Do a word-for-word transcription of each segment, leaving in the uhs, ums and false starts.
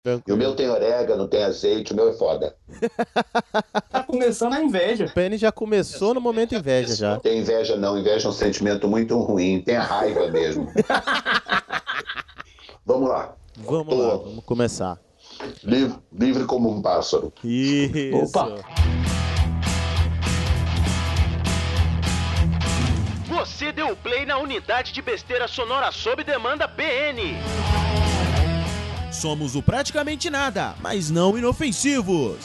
E o meu tem orégano, tem azeite, o meu é foda. Tá começando a inveja. O P N já começou no momento inveja já. Tem inveja não, inveja é um sentimento muito ruim, tem a raiva mesmo. Vamos lá. Vamos Tô lá, vamos começar. Livre, livre como um pássaro. Isso. Opa. Você deu play na unidade de besteira sonora sob demanda P N. Somos o praticamente nada, mas não inofensivos.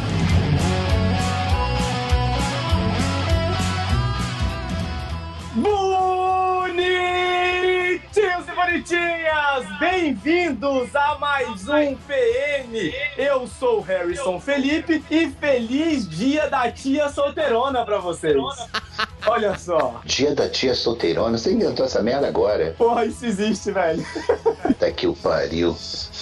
Bonitinhos e bonitinhas, bem-vindos a mais um P N. Eu sou o Harrison Felipe e feliz dia da tia solteirona pra vocês. Olha só. Dia da tia solteirona, você inventou essa merda agora. Porra, isso existe, velho. Tá que o pariu.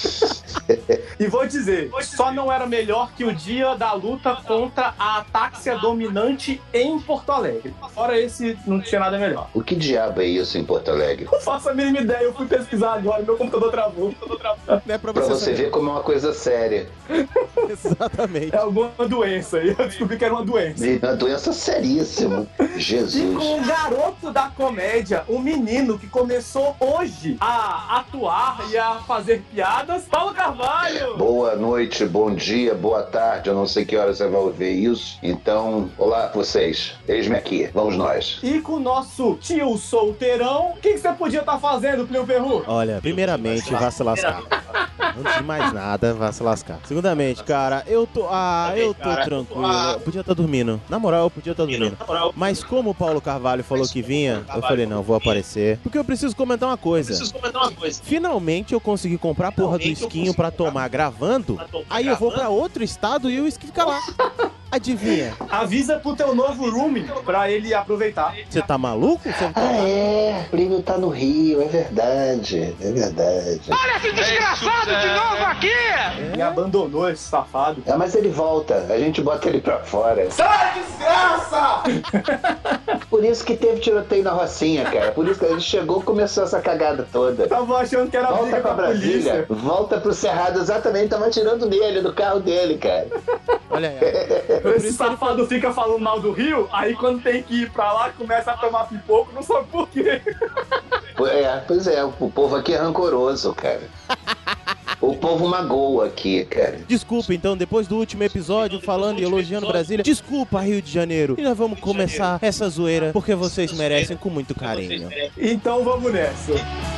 E vou dizer, só não era melhor que o dia da luta contra a atáxia dominante em Porto Alegre. Fora esse, não tinha nada melhor. O que diabo é isso em Porto Alegre? Não faço a mínima ideia, eu fui pesquisar agora, meu computador travou. Não é pra Pra você, você ver como é uma coisa séria. Exatamente. É alguma doença, e eu descobri que era uma doença. E uma doença seríssima. E Jesus. com o garoto da comédia, um menino que começou hoje a atuar e a fazer piadas, Paulo Carvalho! Boa noite, bom dia, boa tarde, eu não sei que horas você vai ouvir isso. Então, olá vocês, eis-me aqui, vamos nós. E com o nosso tio solteirão, o que, que você podia estar fazendo, Plínio Perru? Olha, primeiramente, vá se lascar. Antes de mais nada, vá se lascar. Segundamente, cara, eu tô... Ah, eu tô tranquilo. Eu podia estar dormindo. Na moral, eu podia estar dormindo. Mas como o Paulo Carvalho falou que vinha, eu falei, não, vou aparecer. Porque eu preciso comentar uma coisa. Finalmente eu consegui comprar a porra do esquinho pra tomar gravando. Aí eu vou pra outro estado e o esqui fica lá. Adivinha? Avisa pro teu novo roomie pra ele aproveitar. Você tá maluco? Você não tá... Ah, é, o Plínio tá no Rio, é verdade, é verdade. Olha esse desgraçado de novo aqui! Me abandonou esse safado. Ah, mas ele volta, a gente bota ele pra fora. Sai, desgraça! Por isso que teve tiroteio na Rocinha, cara. Por isso que ele chegou e começou essa cagada toda. Tava achando que era Volta briga pra com a Brasília, polícia. volta pro Cerrado, exatamente, tava atirando nele, do carro dele, cara. Olha aí. Por Esse isso que ele safado fica falando mal do Rio, aí quando tem que ir pra lá, começa a tomar pipoco, não sabe por quê. É, pois é, o povo aqui é rancoroso, cara. O povo magoa aqui, cara. Desculpa, então, depois do último episódio falando e elogiando Brasília, desculpa, Rio de Janeiro. E nós vamos começar essa zoeira porque vocês merecem com muito carinho. Então vamos nessa.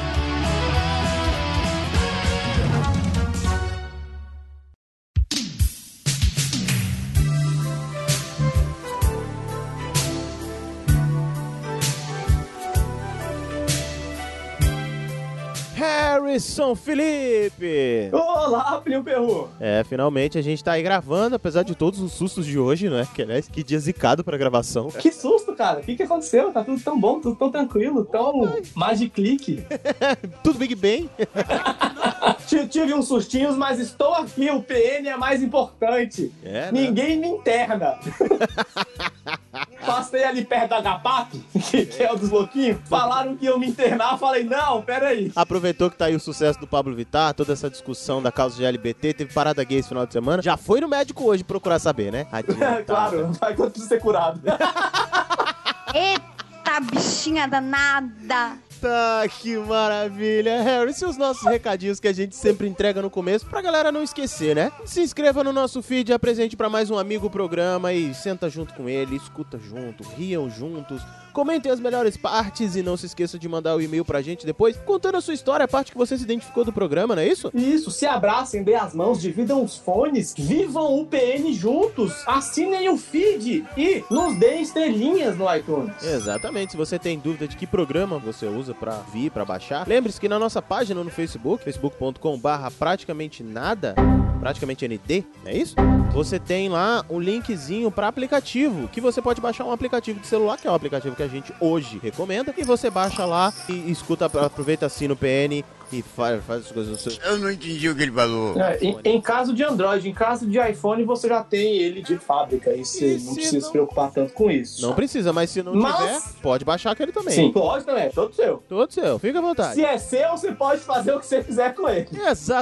Harrison Felipe! Olá, Plínio Perru. É, finalmente a gente tá aí gravando, apesar de todos os sustos de hoje, né? Que, aliás, que dia zicado pra gravação. Que susto, cara. O que, que aconteceu? Tá tudo tão bom, tudo tão tranquilo, tão Magic-click. Tudo Big Bang. Tive uns sustinhos, mas estou aqui. O P N é mais importante. É, né? Ninguém me interna. Passei ali perto da H P A C, que é o dos louquinhos. Falaram que iam me internar. Falei, não, peraí. Aproveitou que tá aí o sucesso do Pablo Vittar, toda essa discussão da causa de L G B T, teve parada gay esse final de semana. Já foi no médico hoje procurar saber, né? Adiantado. Claro, vai quando ser curado. Eita, bichinha danada. Tá, que maravilha. Harry, e os nossos recadinhos que a gente sempre entrega no começo, pra galera não esquecer, né? Se inscreva no nosso feed, apresente pra mais um amigo o programa e senta junto com ele, escuta junto, riam juntos, comentem as melhores partes e não se esqueça de mandar o e-mail pra gente depois, contando a sua história, a parte que você se identificou do programa, não é isso? Isso, se abracem, dê as mãos, dividam os fones, vivam o P N juntos, assinem o feed e nos deem estrelinhas no iTunes. Exatamente, se você tem dúvida de que programa você usa pra vir, pra baixar, lembre-se que na nossa página no Facebook, facebook ponto com barra praticamente nada, praticamente N D, é isso? Você tem lá um linkzinho pra aplicativo, que você pode baixar um aplicativo de celular, que é um aplicativo que a gente hoje recomenda, e você baixa lá e escuta, aproveita assim no P N e faz, faz as coisas no seu... Eu não entendi o que ele falou. É, em, em caso de Android, em caso de iPhone, você já tem ele de fábrica. E você E não se precisa não- se preocupar tanto com isso. Não precisa, mas se não Mas- tiver, pode baixar aquele também. Sim, pode também, é todo seu. Todo seu, fica à vontade. Se é seu, você pode fazer o que você quiser com ele.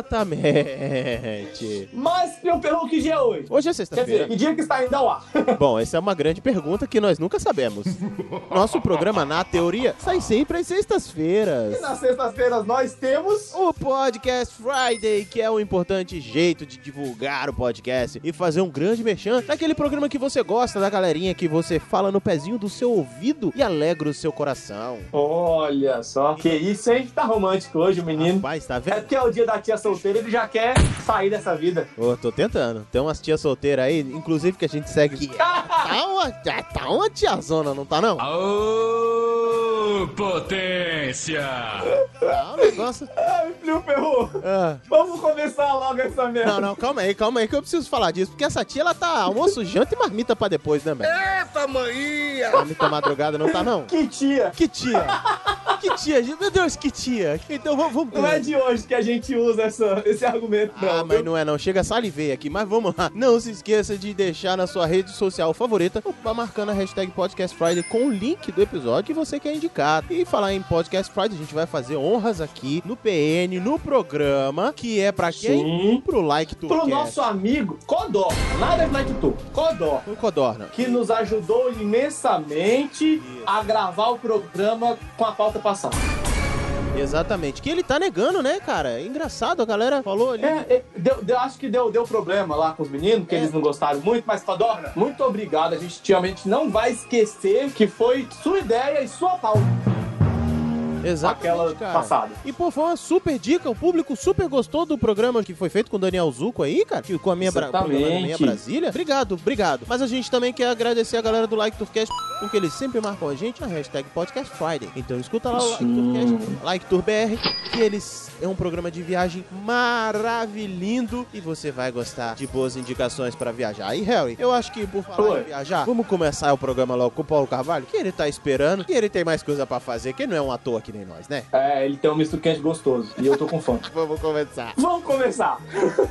Exatamente. Mas, meu pergunto, que dia é hoje? Hoje é Quer dizer, sexta-feira. que dia que está indo ao ar? Bom, essa é uma grande pergunta que nós nunca sabemos. Nosso programa, na teoria, sai sempre às E sextas-feiras. nas sextas-feiras nós temos... O Podcast Friday, que é um importante jeito de divulgar o podcast e fazer um grande merchan daquele programa que você gosta, da galerinha que você fala no pezinho do seu ouvido e alegra o seu coração. Olha só. Que isso, hein? Tá romântico hoje, o menino. Rapaz, tá É vendo? porque é o dia da tia solteira, ele já quer sair dessa vida. Ô, tô tentando. Tem umas tias solteiras aí, inclusive que a gente segue que tá uma, tá uma tiazona, não tá não? Ô, potência! Tá um negócio... Ai, filho Ferro, Ah. vamos começar logo essa merda. Não, não, calma aí, calma aí que eu preciso falar disso, porque essa tia, ela tá almoço, janta e marmita pra depois, né, velho? Eita, maninha! Marmita madrugada não tá, não? Que tia. Que tia? Que tia? Meu Deus, que tia? Então vamos... vamos... Não é de hoje que a gente usa essa, esse argumento, não. Ah, mas viu? não é não, chega, salivei aqui, mas vamos lá. Não se esqueça de deixar na sua rede social favorita, marcando a hashtag Podcast Friday com o link do episódio que você quer indicar. E falar em Podcast Friday, a gente vai fazer honras aqui no P N, no programa, que é pra quem? Sim. Pro Like to Pro Cast. nosso amigo Codor, nada de like tu, Codor, O Codorna. que nos ajudou imensamente a gravar o programa com a pauta passada. Exatamente. Que ele tá negando, né, cara? É engraçado, a galera falou ali. É, é, deu, deu- acho que deu, deu problema lá com os meninos, que É. eles não gostaram muito, mas Codorna, muito obrigado. A gente realmente não vai esquecer que foi sua ideia e sua pauta. Exatamente, aquela cara. passada. E, pô, foi uma super dica. O público super gostou do programa que foi feito com o Daniel Zucco aí, cara. Que, com a minha, Bra... Exatamente. com a minha Brasília. Obrigado, obrigado. Mas a gente também quer agradecer a galera do Like Tourcast, porque eles sempre marcam a gente na hashtag Podcast Friday. Então escuta lá o Like Tourcast, Like Tour B R, que eles é um programa de viagem maravilhoso e você vai gostar de boas indicações pra viajar. E, Harry, eu acho que por falar Oi. em viajar, vamos começar o programa logo com o Paulo Carvalho, que ele tá esperando, e ele tem mais coisa pra fazer, que ele não é um ator que nem nós, né? É, ele tem um misto quente gostoso. E eu tô com fome. Vamos começar. Vamos começar.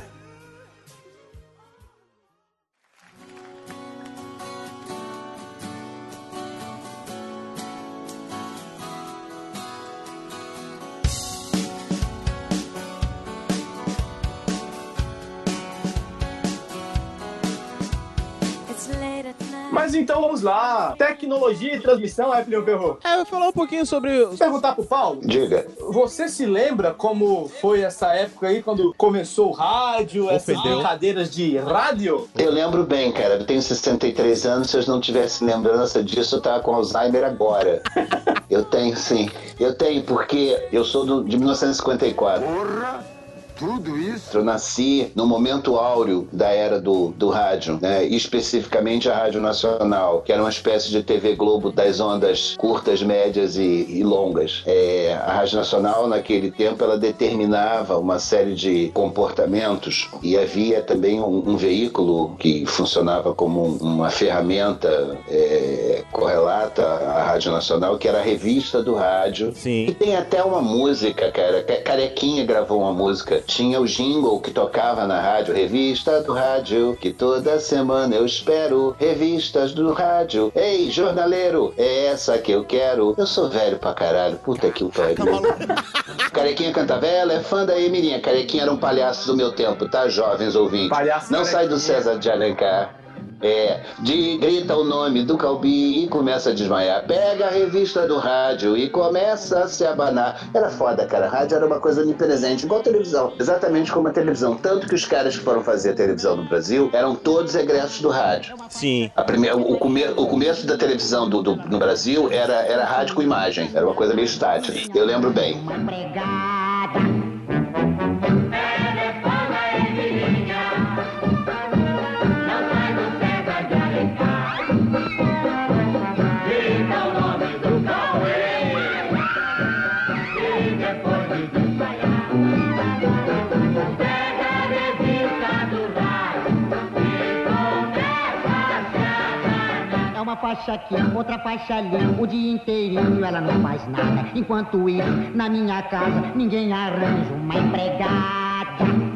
Mas então vamos lá. Tecnologia e transmissão, é, Felipe Ferro? É, eu vou falar um pouquinho sobre... Vou perguntar pro Paulo. Diga. Você se lembra como foi essa época aí, quando começou o rádio, essas Ofendeu. brincadeiras de rádio? Eu lembro bem, cara. Eu tenho sessenta e três anos. Se eu não tivesse lembrança disso, eu tava com Alzheimer agora. Eu tenho, sim. Eu tenho, porque eu sou do, de mil novecentos e cinquenta e quatro. Porra! Tudo isso? Eu nasci no momento áureo da era do, do rádio, né? E especificamente a Rádio Nacional, que era uma espécie de T V Globo das ondas curtas, médias e, e longas. É, a Rádio Nacional, naquele tempo, ela determinava uma série de comportamentos e havia também um, um veículo que funcionava como um- uma ferramenta é, correlata à Rádio Nacional, que era a Revista do Rádio. E Sim. tem até uma música, cara. Ca- Carequinha gravou uma música. Tinha o jingle que tocava na rádio. Revista do Rádio, que toda semana eu espero. Revistas do Rádio. Ei, jornaleiro, é essa que eu quero. Eu sou velho pra caralho. Puta que o pariu. Carequinha cantava. Ela é fã da Emilinha. Carequinha era um palhaço do meu tempo, tá, jovens ouvintes? Palhaço Não sai do Carequinha. César de Alencar. É, de, grita o nome do Calbi e começa a desmaiar. Pega a revista do rádio e começa a se abanar. Era foda, cara. Rádio era uma coisa onipresente, igual a televisão. Exatamente como a televisão. Tanto que os caras que foram fazer a televisão no Brasil eram todos egressos do rádio. Sim. A primeira, o, come, o começo da televisão do, do- no Brasil era, era rádio com imagem. Era uma coisa meio estática. Eu lembro bem. É uma faixa aqui, outra faixa ali, o dia inteirinho ela não faz nada. Enquanto isso, na minha casa, ninguém arranja uma empregada.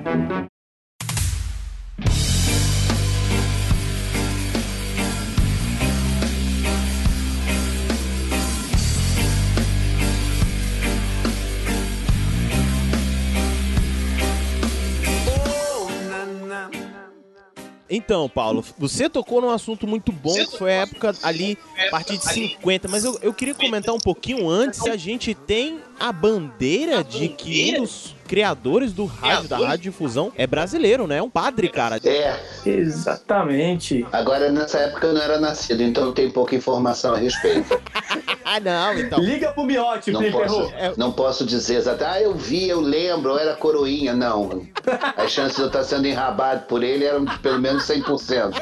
Então, Paulo, você tocou num assunto muito bom, que foi a época ali, a partir de cinquenta, mas eu, eu queria comentar um pouquinho antes, a gente tem a bandeira de que um dos criadores do rádio, da radiodifusão, é brasileiro, né? É um padre, cara. É. Exatamente. Agora, nessa época eu não era nascido, então tem pouca informação a respeito. Ah, não, então. Liga pro Miotti, não posso, não posso dizer exatamente. Ah, eu vi, eu lembro, eu era coroinha. Não. As chances de eu estar sendo enrabado por ele eram de pelo menos cem por cento.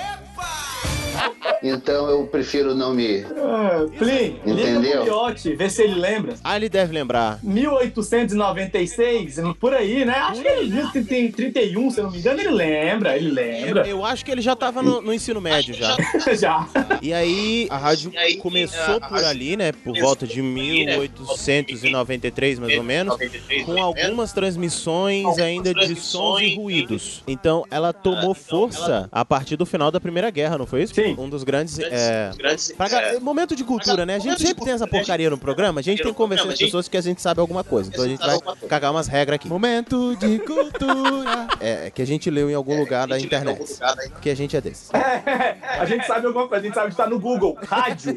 Então eu prefiro não me... Ah, Plim, entendeu? Liga pro Miotti, vê se ele lembra. Ah, ele deve lembrar. mil oitocentos e noventa e seis, por aí, né? Acho que ele tem trinta e um, se eu não me engano, ele lembra, ele lembra. Eu, eu acho que ele já tava no, no ensino médio já. Já. E aí, a rádio começou por ali, né? Por volta de mil oitocentos e noventa e três, mais ou menos, com algumas transmissões ainda de sons e ruídos. Então, ela tomou força a partir do final da Primeira Guerra, não foi isso? Sim. Um dos grandes... É... Pra... Momento de cultura, né? A gente sempre tem essa porcaria no programa, a gente tem que convencer as pessoas que a gente sabe alguma coisa. Então a gente vai cagar umas regras aqui. Momento de cultura. É, que a gente leu em algum lugar da internet. Porque a gente é desse. É, a gente sabe alguma coisa, a gente sabe que tá no Google. Rádio.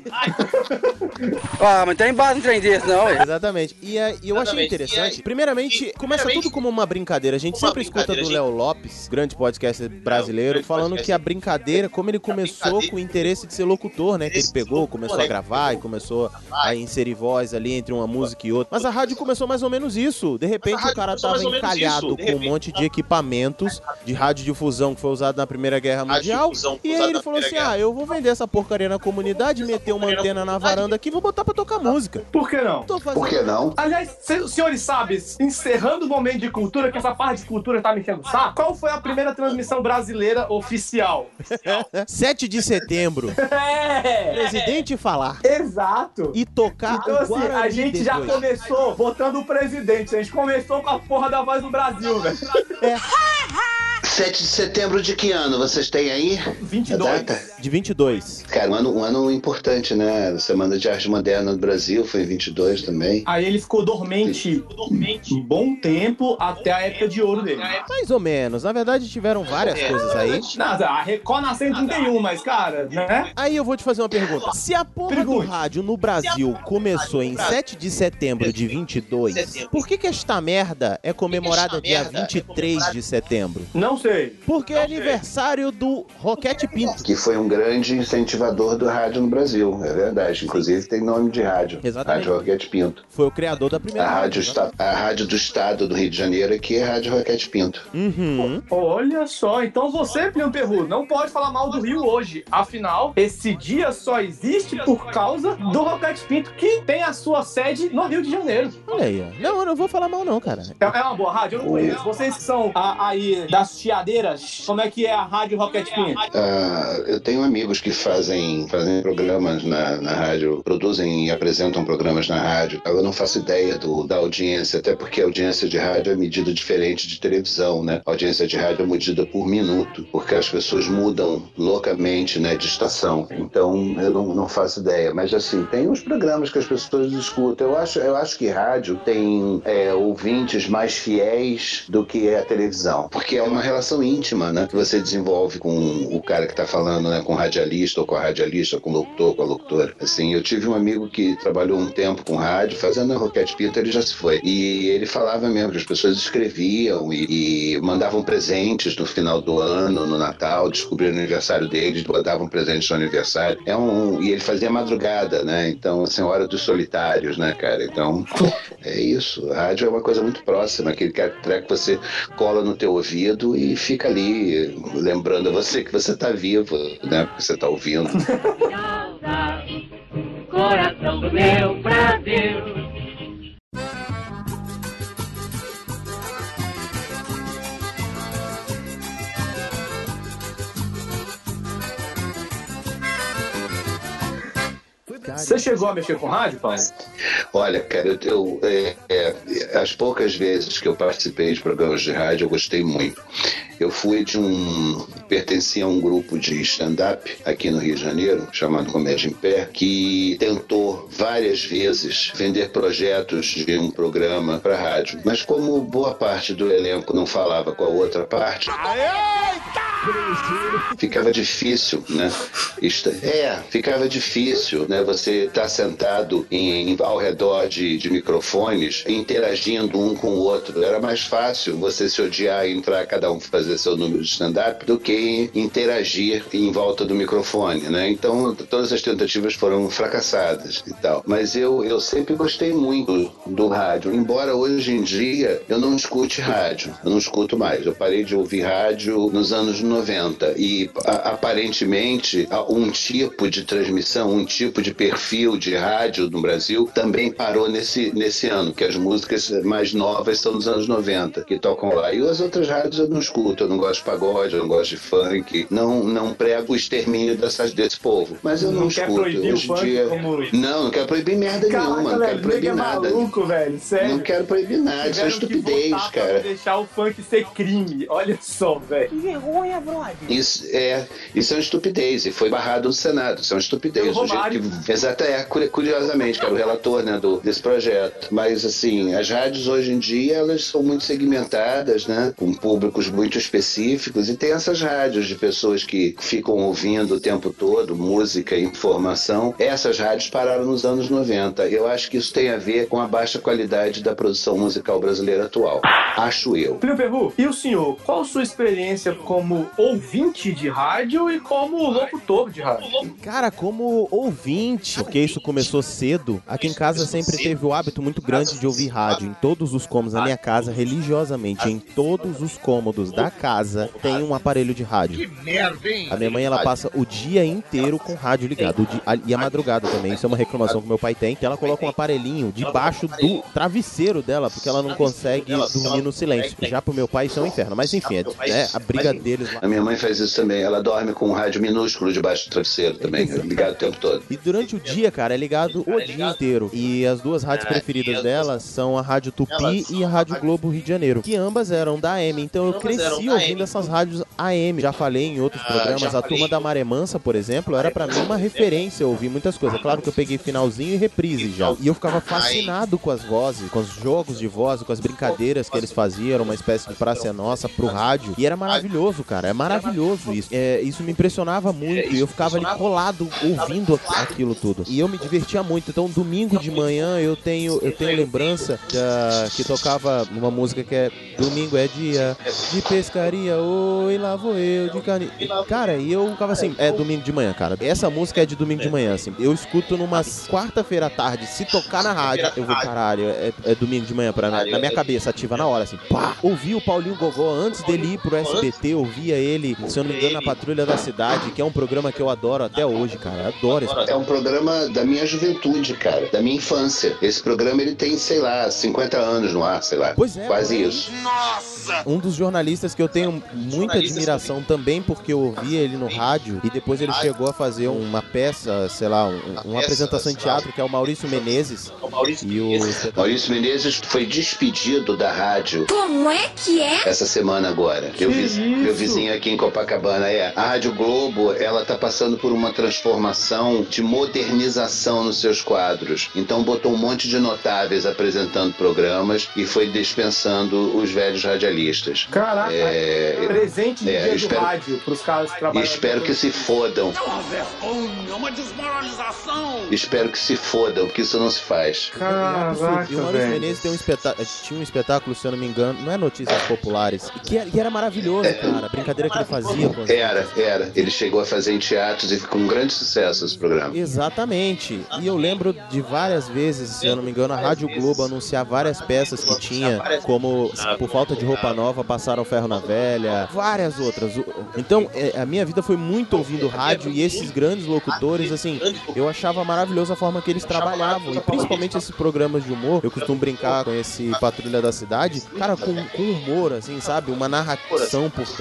Ah, mas tem base em trem desse, não, ué. Exatamente. E, é, e eu achei interessante. Primeiramente, começa tudo como uma brincadeira. A gente sempre escuta do Léo Lopes, grande podcaster brasileiro, falando que a brincadeira, como ele começou com o interesse de ser locutor, né? Que ele pegou, começou a gravar e começou a inserir voz ali entre uma música e outra. Mas a rádio começou mais ou menos isso. De repente o cara tava encalhado com um monte de equipamentos de radiodifusão que foi usado na Primeira Guerra Mundial. E aí ele falou assim, ah, eu vou vender essa porcaria na comunidade, meter uma antena na varanda aqui e vou botar pra tocar música. Por que não? Tô fazendo... Por que não? Aliás, os senhores sabem, encerrando o momento de cultura, que essa parte de cultura tá me enchendo o saco, qual foi a primeira transmissão brasileira oficial? sete de setembro. É! Presidente falar. Exato. E tocar então, o assim, Guarani a gente já depois. começou votando o presidente. A gente começou com a porra da Voz do Brasil, velho. É. sete de setembro de que ano vocês têm aí? vinte e dois. De vinte e dois. Cara, um ano, um ano importante, né? A Semana de Arte Moderna do Brasil foi em vinte e dois também. Aí ele ficou dormente um bom tempo até a época de ouro dele. Mais ou menos. Na verdade, tiveram várias coisas aí. Nada, a Record nasceu em trinta e um, mas, cara, né? Aí eu vou te fazer uma pergunta. Se a porra do rádio no Brasil começou em sete de setembro de vinte e dois, por que que esta merda é comemorada dia vinte e três de setembro? Não sei. Porque é aniversário do Roquete Pinto. Que foi um grande incentivador do rádio no Brasil, é verdade. Inclusive tem nome de rádio. Exatamente. Rádio Roquete Pinto. Foi o criador da primeira a rádio. rádio, Esta- a rádio do estado do Rio de Janeiro aqui é a Rádio Roquete Pinto. Uhum. Olha só, então você, Plínio Perru, não pode falar mal do Rio hoje. Afinal, esse dia só existe por causa do Roquete Pinto, que tem a sua sede no Rio de Janeiro. Olha aí, ó. Não, eu não vou falar mal não, cara. É, é uma boa rádio? Eu não conheço. Vocês que são a- aí das chiadeiras, como é que é a Rádio Roquete Pinto? Ah, eu tenho amigos que fazem, fazem programas na, na rádio, produzem e apresentam programas na rádio. Eu não faço ideia do, da audiência, até porque a audiência de rádio é medida diferente de televisão, né? A audiência de rádio é medida por minuto, porque as pessoas mudam loucamente, né, de estação. Então, eu não, não faço ideia. Mas, assim, tem uns programas que as pessoas escutam. Eu acho, eu acho que rádio tem é, ouvintes mais fiéis do que é a televisão, porque é uma relação íntima, né, que você desenvolve com o cara que tá falando, né, com o radialista, ou com a radialista, ou com o locutor, com a locutora. Assim, eu tive um amigo que trabalhou um tempo com rádio, fazendo a Roquete Pinto, ele já se foi. E ele falava mesmo que as pessoas escreviam e, e mandavam presentes no final do ano, no Natal, descobriram o aniversário deles, mandavam presentes no aniversário. É um, e ele fazia madrugada, né? Então, assim, hora dos solitários, né, cara? Então, é isso. A rádio é uma coisa muito próxima, aquele treco que você cola no teu ouvido e fica ali lembrando a você que você tá vivo, né? Porque você tá ouvindo. Coração do meu Brasil. Você chegou a mexer com rádio, Paulo? Olha, cara, eu, eu é, é, as poucas vezes que eu participei de programas de rádio, eu gostei muito. Eu fui de um... pertencia a um grupo de stand-up aqui no Rio de Janeiro, chamado Comédia em Pé, que tentou várias vezes vender projetos de um programa para rádio. Mas como boa parte do elenco não falava com a outra parte, ficava difícil, né? É, ficava difícil, né? Você tá sentado em, ao redor de, de microfones, interagindo um com o outro. Era mais fácil você se odiar e entrar cada um fazer seu número de stand-up do que interagir em volta do microfone, né? Então, todas as tentativas foram fracassadas e tal. Mas eu, eu sempre gostei muito do rádio, embora hoje em dia eu não escute rádio, eu não escuto mais. Eu parei de ouvir rádio nos anos noventa e a, aparentemente um tipo de transmissão, um tipo de perfil de rádio no Brasil também parou nesse, nesse ano, que as músicas mais novas são dos anos noventa, que tocam lá. E as outras rádios eu não escuto, eu não gosto de pagode, eu não gosto de funk, não, não prego o extermínio dessas, desse povo. Mas eu não, não escuto. Hoje em dia... Como... Não, não quero proibir merda Caraca, nenhuma, não velho, quero proibir é nada. Maluco, velho, sério. Não quero proibir nada, isso é estupidez, cara. Pra deixar o funk ser crime, olha só, velho. Que vergonha, brother. Isso é, isso é uma estupidez, e foi barrado no Senado, isso é uma estupidez. Do jeito que, exato, é, curiosamente, cara, o relator, né, do, desse projeto. Mas, assim, as rádios hoje em dia, elas são muito segmentadas, né, com públicos muito específicos, e tem essas rádios de pessoas que ficam ouvindo o tempo todo música e informação. Essas rádios pararam nos anos noventa. Eu acho que isso tem a ver com a baixa qualidade da produção musical brasileira atual. Acho eu. Plínio Perru, e o senhor, qual a sua experiência como ouvinte de rádio e como locutor de rádio? Cara, como ouvinte, porque isso começou cedo, aqui em casa sempre teve o hábito muito grande de ouvir rádio. Em todos os cômodos da minha casa, religiosamente, em todos os cômodos da casa, tem um aparelho de rádio. Que merda, hein? A minha mãe, ela passa o dia inteiro com o rádio ligado. O dia, e a madrugada também. Isso é uma reclamação que meu pai tem. Que ela coloca um aparelhinho debaixo do travesseiro dela, porque ela não consegue dormir no silêncio. Já pro meu pai isso é um inferno. Mas enfim, é, é a briga deles lá. A minha mãe faz isso também. Ela dorme com um rádio minúsculo debaixo do travesseiro também, ligado o tempo todo. E durante o dia, cara, é ligado o dia inteiro. E as duas rádios preferidas dela são a Rádio Tupi e a Rádio Globo Rio de Janeiro, que ambas eram da A M. Então eu cresci ouvindo essas rádios A M. Já falei em outros programas, a Turma da Maré Mansa, por exemplo, era pra mim uma referência. Eu ouvi muitas coisas. Claro que eu peguei finalzinho e reprise já. E eu ficava fascinado com as vozes, com os jogos de voz, com as brincadeiras que eles faziam. Era uma espécie de Praça é Nossa pro rádio. E era maravilhoso, cara. É maravilhoso isso. É, isso me impressionava muito. E eu ficava ali colado ouvindo aquilo tudo. E eu me divertia muito. Então, domingo de manhã eu tenho, eu tenho lembrança da, que tocava uma música que é Domingo é dia de pescaria, oi, lá vou eu de carne. Cara, e eu ficava assim, é domingo de manhã, cara. Essa música é de domingo de manhã, assim. Eu escuto numa quarta-feira à tarde, se tocar na rádio, eu vou, caralho, é, é domingo de manhã, pra, na, na minha cabeça, ativa na hora, assim, pá. Ouvi o Paulinho Gogó antes dele ir pro S B T, ouvia ele, se eu não me engano, na Patrulha da Cidade, que é um programa que eu adoro até hoje, cara. Adoro esse programa. É um programa da minha juventude, cara, da minha infância. Esse programa, ele tem, sei lá, cinquenta anos no ar, sei lá. Pois é. Quase isso. Nossa! Um dos jornalistas que eu tenho muita admiração também, porque eu ouvi ele no rádio e depois ele chegou a fazer uma peça, sei lá, um, uma apresentação em teatro, que é o Maurício Menezes. E o Maurício Menezes foi despedido da rádio. Como é que é? Essa semana agora. Meu, viz, meu vizinho aqui em Copacabana é. A Rádio Globo, ela tá passando por uma transformação de modernização nos seus quadros. Então botou um monte de notáveis apresentando programas e foi dispensando os velhos radialistas. Caraca, é, presente de é, dia espero, do rádio pros caras que trabalham. Espero que se fodam. É uma vergonha, uma desmoralização. Espero que se fodam, porque isso não se faz. Caraca, e o Maurício Menezes tem um espetáculo, tinha um espetáculo, se eu não me engano, não é Notícias Populares, que era, que era maravilhoso, cara. A brincadeira que ele fazia. Com era, era. Ele chegou a fazer em teatros e ficou um grande sucesso esse programa. Exatamente. E eu lembro de várias vezes, se eu não me engano, a Rádio Globo anunciar várias peças que tinha, como Por Falta de Roupa Nova, Passaram Ferro na Velha, várias outras. Então, a minha vida foi muito ouvindo rádio e esses grandes locutores, assim, eu achava maravilhoso a forma que eles trabalhavam. E principalmente esses programas de humor, eu costumo brincar com esse Patrulha da Cidade, cara, com, com humor, assim, sabe? Uma narração por trás ali,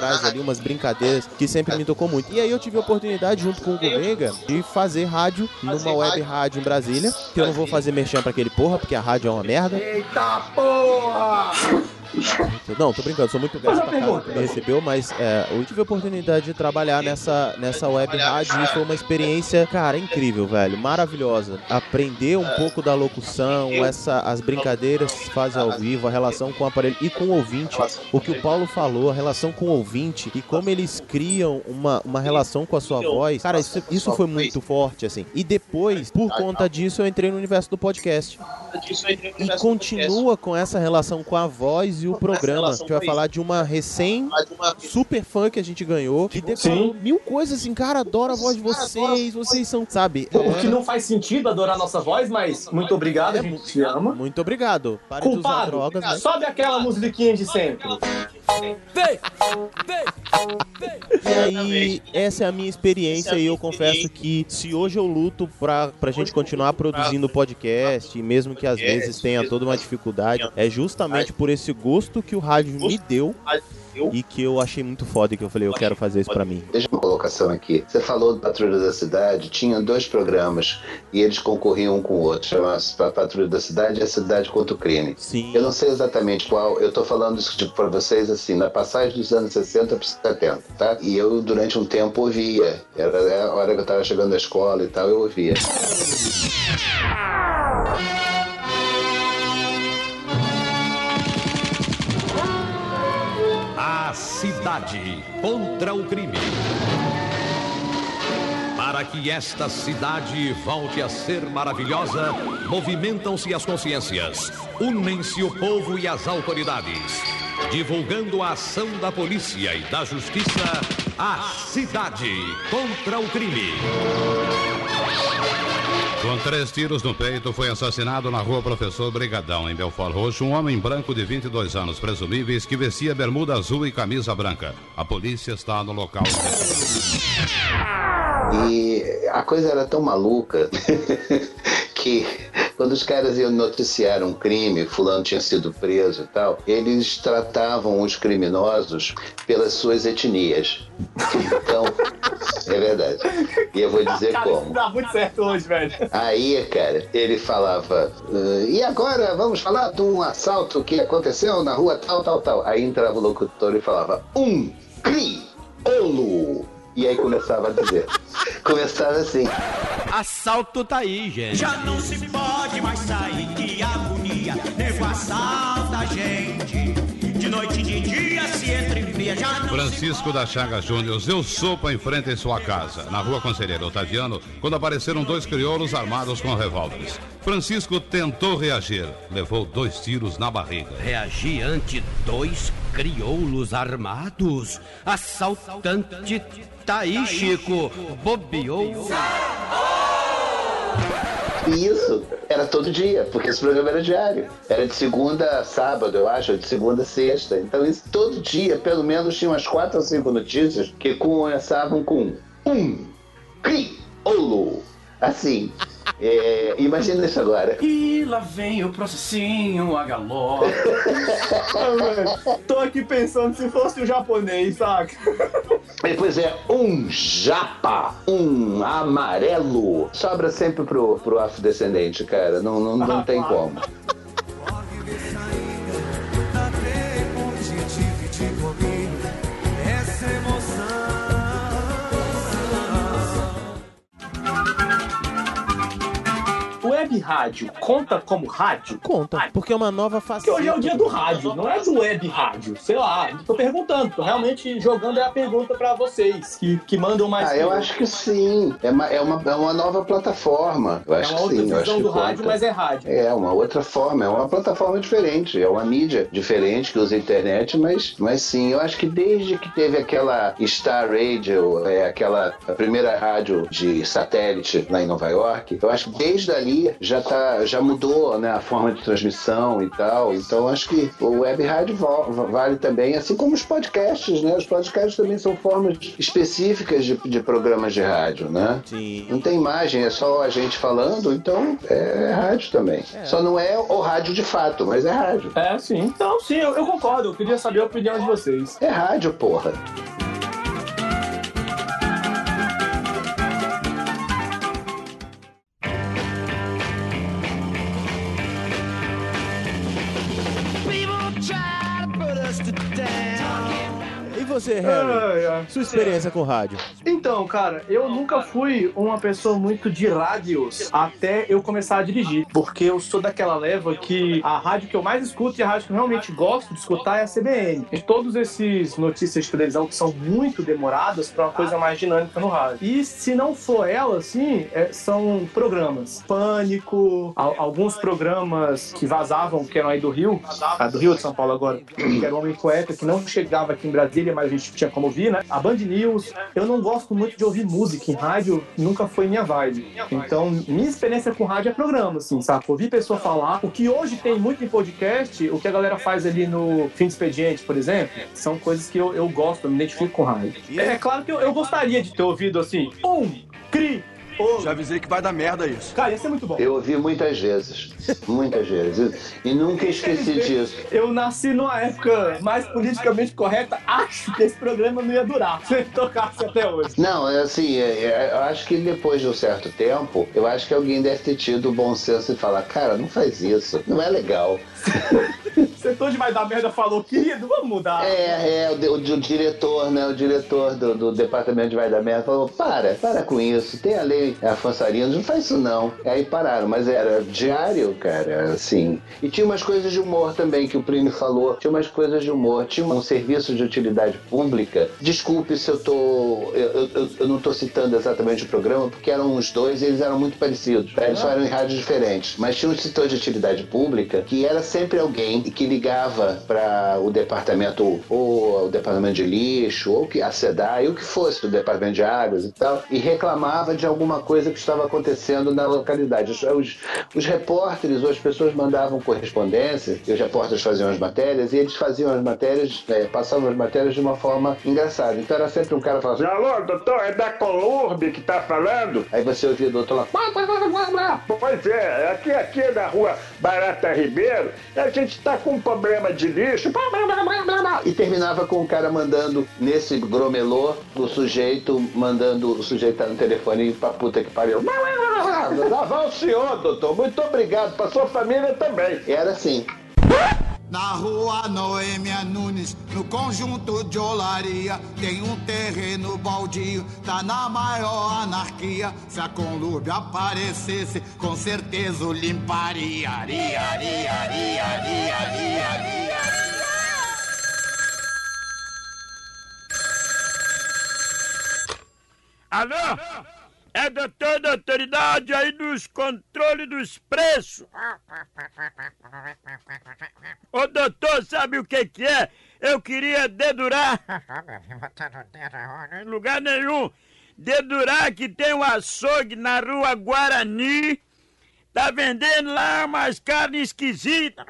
umas brincadeiras que sempre me tocou muito. E aí eu tive a oportunidade, junto com o Gubenga, de fazer rádio numa web rádio em Brasília, que eu não vou fazer merchan pra aquele porra, porque a rádio é uma merda. Eita porra! Não, tô brincando, sou muito grato pra cara que me recebeu, mas é, eu tive a oportunidade de trabalhar nessa, nessa web rádio e foi uma experiência, cara, incrível, velho, maravilhosa. Aprender um pouco da locução, essa, as brincadeiras que se fazem ao vivo, a relação com o aparelho e com o ouvinte, o que o Paulo falou, a relação com o ouvinte e como eles criam uma, uma relação com a sua voz, cara, isso, isso foi muito forte, assim. E depois, por conta disso, eu entrei no universo do podcast. E continua com essa relação com a voz e o programa. A gente vai falar de uma recém super fã que a gente ganhou, que decorou mil coisas assim, cara, adoro a voz de vocês, vocês são, sabe? O que não faz sentido adorar a nossa voz, mas muito obrigado, a gente te ama. Muito obrigado. Pare de usar drogas, né? Sobe aquela musiquinha de sempre. Vem! Vem! E aí, essa é a minha experiência e eu confesso que se hoje eu luto pra, pra gente continuar produzindo podcast, e mesmo que às vezes tenha toda uma dificuldade, é justamente por esse gosto que o rádio me deu e que eu achei muito foda e que eu falei, eu quero fazer isso pra mim. Deixa uma colocação aqui. Você falou do Patrulha da Cidade, tinha dois programas e eles concorriam um com o outro. Chamava-se Patrulha da Cidade e a Cidade contra o Crime. Sim. Eu não sei exatamente qual, eu tô falando isso tipo, pra vocês assim, na passagem dos anos sessenta para setenta, tá? E eu durante um tempo ouvia. Era a hora que eu tava chegando da escola e tal, eu ouvia. A cidade contra o crime. Para que esta cidade volte a ser maravilhosa, movimentam-se as consciências, unem-se o povo e as autoridades, divulgando a ação da polícia e da justiça. A cidade contra o crime. Com três tiros no peito, foi assassinado na rua Professor Brigadão, em Belfort Roxo, um homem branco de vinte e dois anos presumíveis que vestia bermuda azul e camisa branca. A polícia está no local. E a coisa era tão maluca que quando os caras iam noticiar um crime, fulano tinha sido preso e tal, eles tratavam os criminosos pelas suas etnias. Então, é verdade. E eu vou dizer cara, como. Isso dá muito certo hoje, velho. Aí, cara, ele falava, uh, e agora vamos falar de um assalto que aconteceu na rua tal, tal, tal. Aí entrava o locutor e falava, um crioulo. E aí começava a dizer. Começava assim. Assalto tá aí, gente. Já não se pode mais sair de agonia. Nego assalta a gente. De noite e de dia se entrevia. Já não Francisco da Chaga Júnior deu sopa em frente à sua casa, na rua Conselheiro Otaviano, quando apareceram dois crioulos armados com revólveres. Francisco tentou reagir, levou dois tiros na barriga. Reagir ante dois crioulos armados? Assaltante tá aí, Chico. Bobeou. E isso era todo dia, porque esse programa era diário. Era de segunda a sábado, eu acho, de segunda a sexta. Então isso todo dia, pelo menos, tinha umas quatro ou cinco notícias que começavam com um crioulo. Assim. É, imagina isso agora. E lá vem o processinho, a galope. Ah, tô aqui pensando se fosse um japonês, saca? Depois é um japa, um amarelo. Sobra sempre pro, pro afrodescendente, cara. Não, não, não tem como. Web rádio conta como rádio? Conta, porque é uma nova faceta. Porque hoje é o dia do rádio, não é do web rádio. Sei lá, tô perguntando, tô realmente jogando a pergunta pra vocês, que, que mandam mais... Ah, eu acho que sim. É uma, é uma, é uma nova plataforma. Eu é acho uma que outra sim. Eu visão acho do que rádio, conta. mas é rádio. É uma outra forma, é uma plataforma diferente, é uma mídia diferente que usa a internet, mas, mas sim, eu acho que desde que teve aquela Star Radio, é, aquela a primeira rádio de satélite lá em Nova York, eu acho que desde ali já, tá, já mudou, né, a forma de transmissão e tal, então acho que o web rádio vale também, assim como os podcasts, né, os podcasts também são formas específicas de, de programas de rádio, né? Sim. Não tem imagem, é só a gente falando, então é, é rádio também. É. Só não é o rádio de fato, mas é rádio. É, sim. Então, sim, eu, eu concordo. Eu queria saber a opinião de vocês. É rádio, porra. você, Harry? Ai, ai. Sua experiência com rádio? Então, cara, eu nunca fui uma pessoa muito de rádios até eu começar a dirigir. Porque eu sou daquela leva que a rádio que eu mais escuto e a rádio que eu realmente gosto de escutar é a C B N. E todos esses notícias de televisão que são muito demoradas para uma coisa mais dinâmica no rádio. E se não for ela, assim, é, são programas. Pânico, a, alguns programas que vazavam, que eram aí do Rio, ah, do Rio de São Paulo agora, que era o Homem Poeta, que não chegava aqui em Brasília, mas a gente tinha como ouvir, né? A Band News. Eu não gosto muito de ouvir música em rádio, nunca foi minha vibe. Então, minha experiência com rádio é programa, assim, sabe? Ouvir pessoa falar. O que hoje tem muito em podcast, o que a galera faz ali no Fim de Expediente, por exemplo, são coisas que eu, eu gosto, eu me identifico com rádio. É, é claro que eu, eu gostaria de ter ouvido, assim, um, cri, Oh. Já avisei que vai dar merda isso. Cara, ia ser muito bom. Eu ouvi muitas vezes. Muitas vezes. E nunca esqueci disso. Eu nasci numa época mais politicamente correta. Acho que esse programa não ia durar se ele tocasse até hoje. Não, é assim, é, é, eu acho que depois de um certo tempo, eu acho que alguém deve ter tido o bom senso de falar, cara, não faz isso. Não é legal. O setor de Vai Dar Merda falou, querido, vamos mudar. É, é, o, o, o diretor, né, o diretor do, do departamento de Vai Dar Merda falou, para, para com isso, tem a lei Afonso Arinos, não faz isso não. Aí pararam, mas era diário, cara, assim. E tinha umas coisas de humor também, que o Plínio falou, tinha umas coisas de humor, tinha um serviço de utilidade pública, desculpe se eu tô, eu, eu, eu não tô citando exatamente o programa, porque eram os dois e eles eram muito parecidos, eles só eram em rádios diferentes, mas tinha um setor de utilidade pública que era sempre alguém que ligava para o departamento, ou o departamento de lixo, ou que a SEDAI, ou que fosse o departamento de águas e tal, e reclamava de alguma coisa que estava acontecendo na localidade. Os, os, os repórteres ou as pessoas mandavam correspondência, e os repórteres faziam as matérias, e eles faziam as matérias, é, passavam as matérias de uma forma engraçada. Então era sempre um cara falando assim, alô, doutor, é da Colurbe que tá falando? Aí você ouvia o doutor lá, pois é, aqui, aqui é da rua Barata Ribeiro, a gente tá com um problema de lixo, e terminava com o cara mandando nesse gromelô, o sujeito mandando o sujeito tá no telefone pra puta que pariu. Lavar o senhor, doutor, muito obrigado, pra sua família também. E era assim. Na rua Noêmia Nunes, no conjunto de olaria, tem um terreno baldio, tá na maior anarquia. Se a Conlurbe aparecesse, com certeza o limparia. Ria, ria, ria, ria, ria, ria. Alô? É doutor da autoridade aí dos controles dos preços. Ô doutor, sabe o que que é? Eu queria dedurar. Em lugar nenhum. Dedurar que tem um açougue na rua Guarani. Tá vendendo lá umas carnes esquisitas.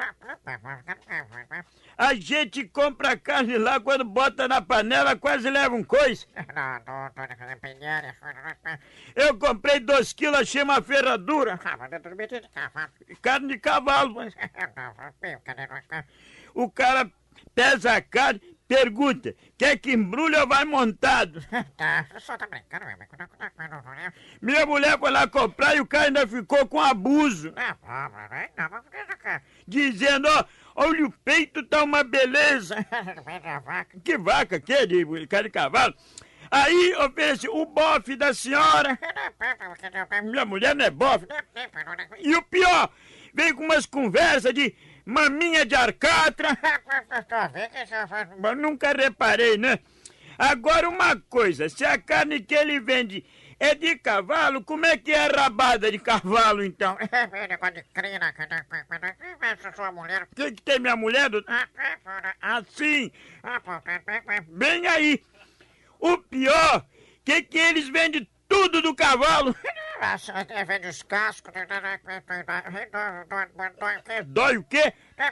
A gente compra carne lá, quando bota na panela, quase leva um coice. Eu comprei dois quilos, achei uma ferradura. Carne de cavalo. O cara pesa a carne, pergunta, quer que embrulha ou vai montado? Minha mulher foi lá comprar e o cara ainda ficou com abuso. Dizendo, ó, olha o peito, tá uma beleza. Que vaca, que é de cara de cavalo? Aí oferece o bofe da senhora. Minha mulher não é bofe. E o pior, veio com umas conversas de maminha de arcatra. Mas nunca reparei, né? Agora uma coisa, se a carne que ele vende é de cavalo, como é que é a rabada de cavalo, então? É negócio de crina. O que que tem minha mulher? Do... Assim. Bem aí. O pior, que que eles vendem tudo do cavalo. Vende os cascos. Dói o quê?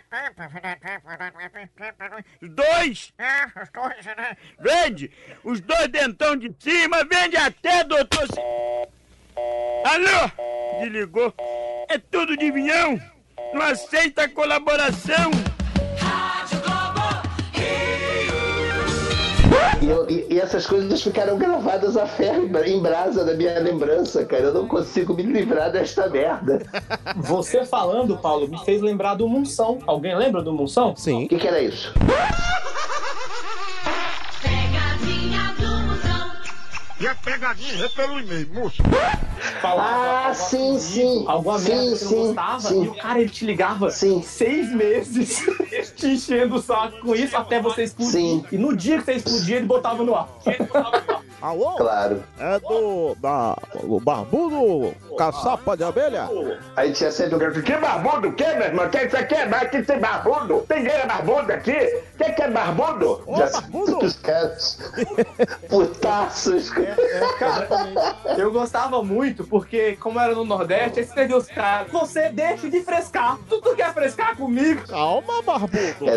Dois. Vende os dois dentão de cima, vende até, doutor. Alô? Desligou. É tudo de vinhão. Não aceita colaboração. E, eu, e, e essas coisas ficaram gravadas a ferro em brasa na minha lembrança, cara. Eu não consigo me livrar desta merda. Você falando, Paulo, me fez lembrar do Munção. Alguém lembra do Munção? Sim. O que, que era isso? E a pegadinha é pelo e-mail, moço. Ah, sim, sim. Alguma sim, merda que você sim, não gostava, sim. e o cara ele te ligava sim. seis meses te enchendo o saco com isso até você explodir. Sim. E no dia que você explodia, ele botava no ar. Alô? Claro. É do. Da, o barbudo caçapa de abelha? Aí tinha sempre um. Que barbudo? O que, meu irmão? Que isso aqui é mais que tem barbudo? Tem ninguém barbudo aqui? Quem que é barbudo? Ô, Já barbudo! os caras. Putaços. Cara, eu gostava muito porque, como era no Nordeste, aí você entendeu os caras. Você deixa de frescar. Tu, tu quer frescar comigo? Calma, barbudo.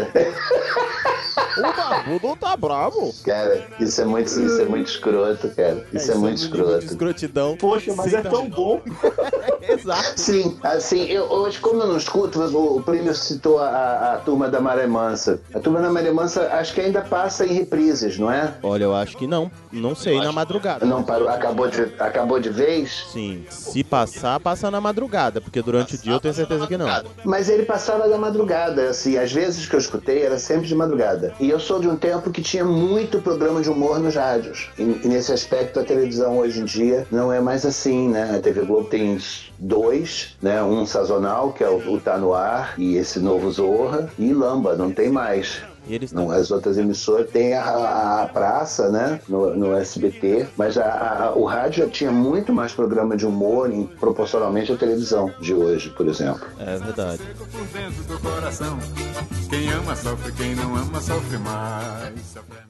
O barbudo tá bravo. Cara, isso é muito, isso é muito escroto, cara. Isso é, é muito escroto. De escrotidão. Poxa, mas Sim, é tá tão bom. Exato. Sim, assim, eu, hoje, como eu não escuto, o, o Plínio citou a, a, a Turma da Maré Mansa. A Turma da Maré Mansa acho que ainda passa em reprises, não é? Olha, eu acho que não. Não sei, na madrugada. Não parou, acabou de, acabou de vez? Sim, se passar, passa na madrugada, porque durante o dia eu tenho certeza que não. Mas ele passava da madrugada, assim, às vezes que eu escutei era sempre de madrugada. E eu sou de um tempo que tinha muito programa de humor nos rádios. E, e nesse aspecto a televisão hoje em dia não é mais assim, né? A T V Globo tem dois, né? Um sazonal, que é o, o Tá No Ar, e esse novo Zorra, e Lamba, não tem mais. E eles não, as outras emissoras tem a, a praça, né, no, no S B T, mas a, a, o rádio já tinha muito mais programa de humor em, proporcionalmente à televisão de hoje, por exemplo. É verdade. Por dentro do coração, quem ama sofre, quem não ama sofre mais.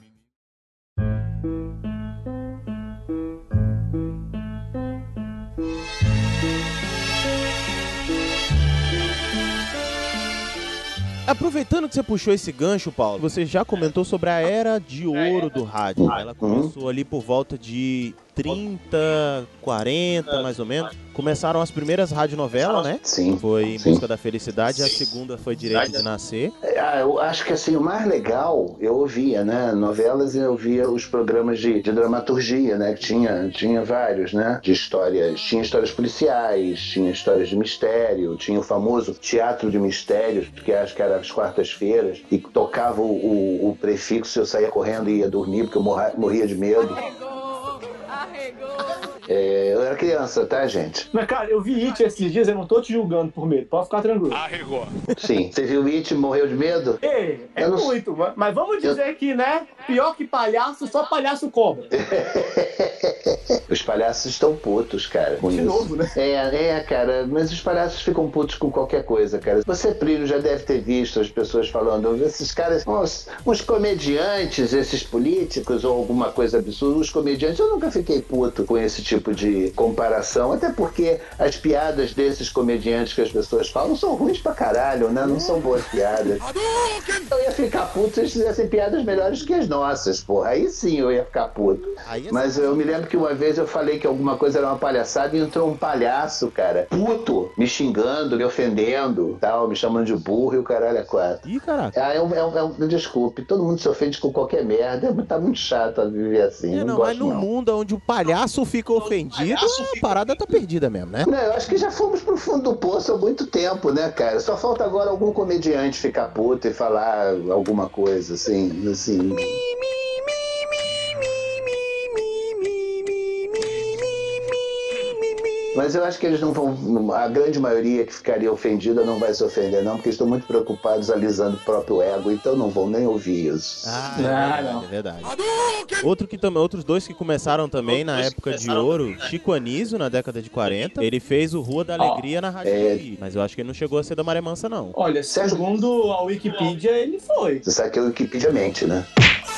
Aproveitando que você puxou esse gancho, Paulo, você já comentou sobre a era de ouro do rádio. Ela começou ali por volta de trinta, quarenta, mais ou menos. Começaram as primeiras radionovelas, né? Sim. Foi Em sim. Busca da Felicidade, a segunda foi Direito de Nascer. Ah, eu acho que assim, o mais legal, eu ouvia, né? Novelas e eu ouvia os programas de, de dramaturgia, né? Que tinha, tinha vários, né? De histórias. Tinha histórias policiais, tinha histórias de mistério, tinha o famoso teatro de mistérios, que acho que era às quartas-feiras, e tocava o, o, o prefixo, eu saía correndo e ia dormir, porque eu morra, morria de medo. É, eu era criança, tá, gente? Mas, cara, eu vi It esses dias, eu não tô te julgando por medo, pode ficar tranquilo. Arregou. Sim. Você viu It e morreu de medo? É, é não... muito, mas, mas vamos dizer eu... que, né, pior que palhaço, só palhaço cobra. Os palhaços estão putos, cara, com de isso. novo, né? É, é, cara, mas os palhaços ficam putos com qualquer coisa, cara. Você, Plínio, já deve ter visto as pessoas falando, esses caras, uns, uns comediantes, esses políticos ou alguma coisa absurda, os comediantes, eu nunca fiquei puto com esse tipo de comparação, até porque as piadas desses comediantes que as pessoas falam são ruins pra caralho, né? Não são boas piadas. Eu ia ficar puto se eles fizessem piadas melhores que as nossas, porra. Aí sim eu ia ficar puto. Mas eu me lembro que uma vez eu falei que alguma coisa era uma palhaçada e entrou um palhaço, cara, puto, me xingando, me ofendendo, tal, me chamando de burro e o caralho é quatro. Ih, caraca. Ah, é um, é um, é um, desculpe, todo mundo se ofende com qualquer merda, tá muito chato viver assim. É, não, não gosto, mas no não. mundo onde o palhaço fica ofendido, a parada tá perdida mesmo, né? Não, eu acho que já fomos pro fundo do poço há muito tempo, né, cara? Só falta agora algum comediante ficar puto e falar alguma coisa, assim, assim... Mas eu acho que eles não vão... A grande maioria que ficaria ofendida não vai se ofender, não, porque estão muito preocupados alisando o próprio ego, então não vão nem ouvir isso. Ah, é verdade, não. É verdade. Outro que, outros dois que começaram também na época de ouro, Chico Anísio, na década de quarenta, ele fez o Rua da Alegria oh, na Rádio é... Tupi, mas eu acho que ele não chegou a ser da Maré Mansa, não. Olha, segundo a Wikipedia, ele foi. Você sabe que a Wikipedia mente, né?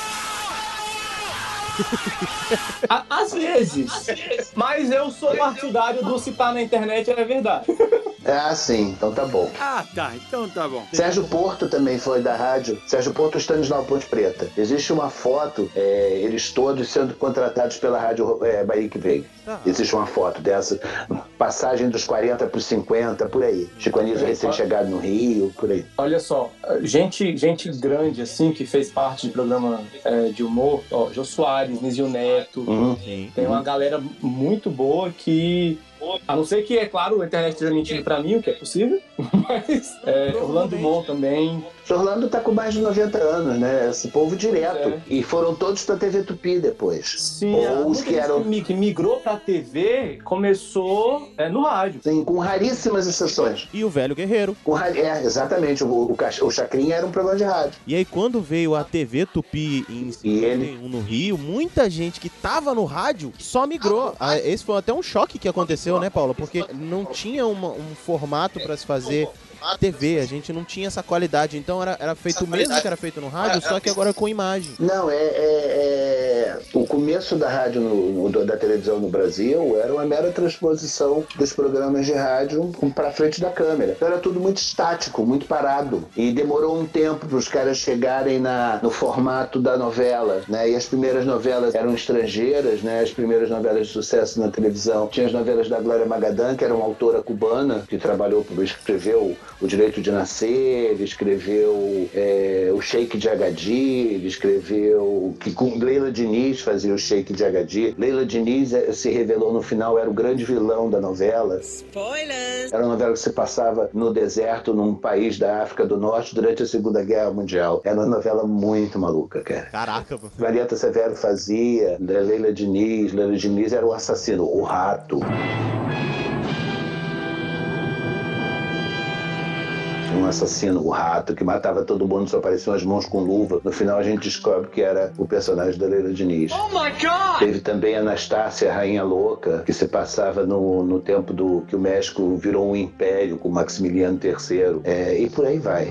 Às vezes, mas eu sou partidário do se tá na internet é verdade. Ah, sim, então tá bom. Ah, tá, então tá bom. Sérgio Porto também foi da rádio. Sérgio Porto e Stanislau Ponte Preta. Existe uma foto, é, eles todos sendo contratados pela rádio é, Bahia que veio. Ah. Existe uma foto dessa, passagem dos quarenta para os cinquenta, por aí. Chico Anísio recém-chegado no Rio, por aí. Olha só, gente, gente grande assim, que fez parte de programa é, de humor, ó, Jô Soares, Nísio Neto, uhum. tem uma galera muito boa que A não ser que, é claro, a internet esteja mentindo pra mim, o que é possível. Mas é, Orlando Drummond também. Orlando tá com mais de noventa anos, né? Esse povo direto. É. E foram todos pra T V Tupi depois. Sim, Ou os que eram... que migrou pra T V começou é, no rádio. Sim, com raríssimas exceções. E o Velho Guerreiro. Com ra... É, exatamente. O, o, o Chacrinha era um programa de rádio. E aí, quando veio a T V Tupi em e ele... no Rio, muita gente que tava no rádio só migrou. Ah, esse foi até um choque que aconteceu, né, Paula? Porque não tinha uma, um formato pra se fazer T V, a gente não tinha essa qualidade, então era, era feito o mesmo que era feito no rádio, só que agora com imagem. Não, é, é, é... o começo da rádio, no, no, da televisão no Brasil, era uma mera transposição dos programas de rádio para frente da câmera. Então era tudo muito estático, muito parado, e demorou um tempo para os caras chegarem na, no formato da novela, né? E as primeiras novelas eram estrangeiras, né? As primeiras novelas de sucesso na televisão. Tinha as novelas da Glória Magadán, que era uma autora cubana, que trabalhou, escreveu O Direito de Nascer, ele escreveu é, o Sheik de Agadir, ele escreveu que com Leila Diniz fazia o Sheik de Agadir. Leila Diniz se revelou no final, era o grande vilão da novela. Spoiler! Era uma novela que se passava no deserto, num país da África do Norte, durante a Segunda Guerra Mundial. Era uma novela muito maluca, cara. Caraca, pô. Marieta Severo fazia, Leila Diniz. Leila Diniz era o assassino, o rato. Um assassino, o rato, que matava todo mundo, só apareciam as mãos com luva. No final a gente descobre que era o personagem da Leila Diniz. Oh my God! Teve também a Anastácia, a Rainha Louca, que se passava no, no tempo do que o México virou um império com Maximiliano terceiro. É, e por aí vai.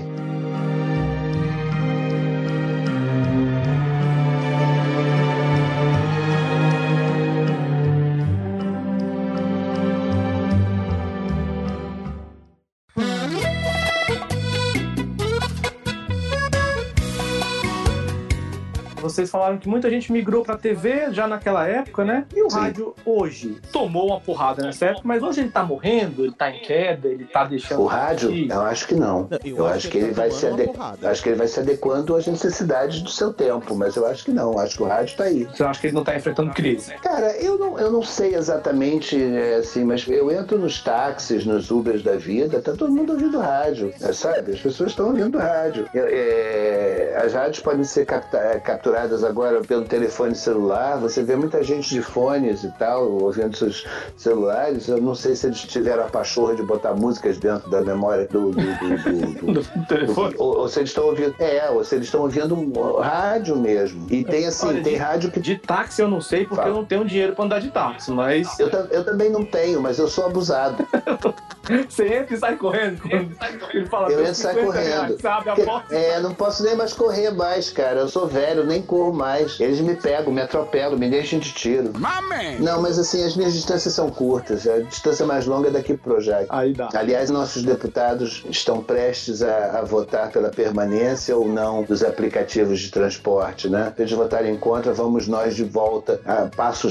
Vocês falaram que muita gente migrou pra T V já naquela época, né? E o Sim. rádio hoje tomou uma porrada nessa época, mas hoje ele tá morrendo, ele tá em queda, ele tá deixando... O rádio? De... Eu acho que não. não eu, eu acho, acho que, que ele vai se ade... acho que ele vai se adequando às necessidades do seu tempo, mas eu acho que não. Eu acho que o rádio tá aí. Você acha que ele não tá enfrentando crise? Cara, eu não, eu não sei exatamente, assim, mas eu entro nos táxis, nos Ubers da vida, tá todo mundo ouvindo rádio, sabe? As pessoas estão ouvindo rádio. Eu, é... As rádios podem ser capta... capturadas agora pelo telefone celular, você vê muita gente de fones e tal, ouvindo seus celulares. Eu não sei se eles tiveram a pachorra de botar músicas dentro da memória do, do, do, do, do, do telefone. Ou, ou se eles estão ouvindo. É, ou se eles estão ouvindo um rádio mesmo. E tem assim, Olha, tem de, rádio que. De táxi eu não sei, porque Fala. eu não tenho dinheiro pra andar de táxi, mas. Eu, eu também não tenho, mas eu sou abusado. Você entra e sai correndo? Quando ele fala, eu entro e saio correndo. Sabe, a porta. É, não posso nem mais correr mais, cara. Eu sou velho, nem corro mais. Eles me pegam, me atropelam, me deixam de tiro. Mame. Não, mas assim, as minhas distâncias são curtas. A distância mais longa é daqui pro Projac. Aí dá. Aliás, nossos deputados estão prestes a, a votar pela permanência ou não dos aplicativos de transporte, né? Se eles votarem contra, vamos nós de volta a passos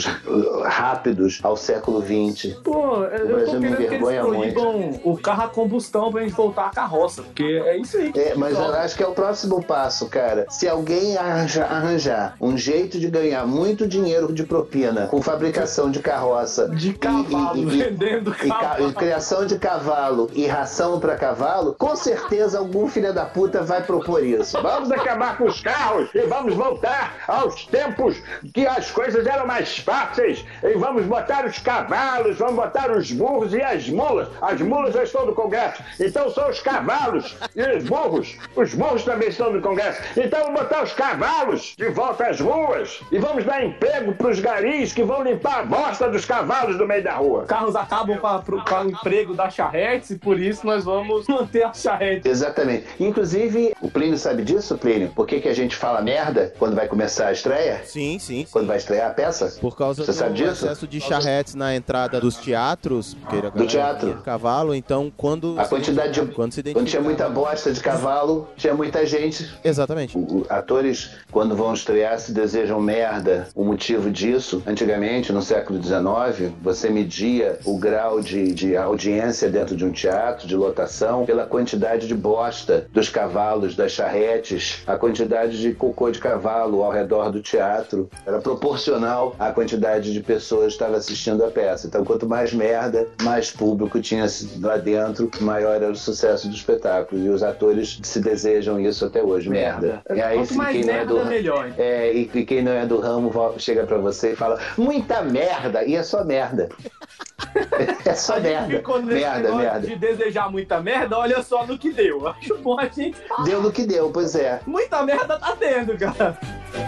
rápidos ao século vinte. Pô, o eu Brasil tô me envergonha muito. O carro a combustão pra gente voltar à carroça, porque é isso aí. É, mas eu acho que é o próximo passo, cara. Se alguém arranjar, arranjar um jeito de ganhar muito dinheiro de propina com fabricação de carroça, de cavalo, e, e, vendendo e, cavalo, e criação de cavalo e ração pra cavalo, com certeza algum filho da puta vai propor isso. Vamos acabar com os carros e vamos voltar aos tempos que as coisas eram mais fáceis e vamos botar os cavalos, vamos botar os burros e as mulas. As mulas já estão no Congresso, então são os cavalos e os burros. Os burros também estão no Congresso. Então vamos botar os cavalos de volta às ruas e vamos dar emprego para os garis que vão limpar a bosta dos cavalos do meio da rua. Carros acabam para o emprego da charrete e por isso nós vamos manter a charrete. Exatamente. Inclusive, o Plínio sabe disso, Plínio? Por que, que a gente fala merda quando vai começar a estreia? Sim, sim. Quando vai estrear a peça? Por causa Você do sabe disso? excesso de charretes na entrada dos teatros. Do teatro. Cavalo, então quando... A quantidade de... Quando, se quando tinha muita bosta de cavalo, tinha muita gente. Exatamente. O, atores, quando vão estrear se desejam merda. O motivo disso, antigamente, no século dezenove, você media o grau de, de audiência dentro de um teatro, de lotação, pela quantidade de bosta dos cavalos, das charretes, a quantidade de cocô de cavalo ao redor do teatro. Era proporcional à quantidade de pessoas que estavam assistindo a peça. Então, quanto mais merda, mais público tinha lá dentro, maior era o sucesso do espetáculo. E os atores se desejam isso até hoje, merda. merda. E aí, quanto mais quem merda, não é do, melhor. É, e, e quem não é do ramo chega pra você e fala, muita merda, e é só merda. É só merda. Merda, merda. De desejar muita merda, olha só no que deu. Acho bom a gente falar. Deu no que deu, pois é. Muita merda tá tendo, cara.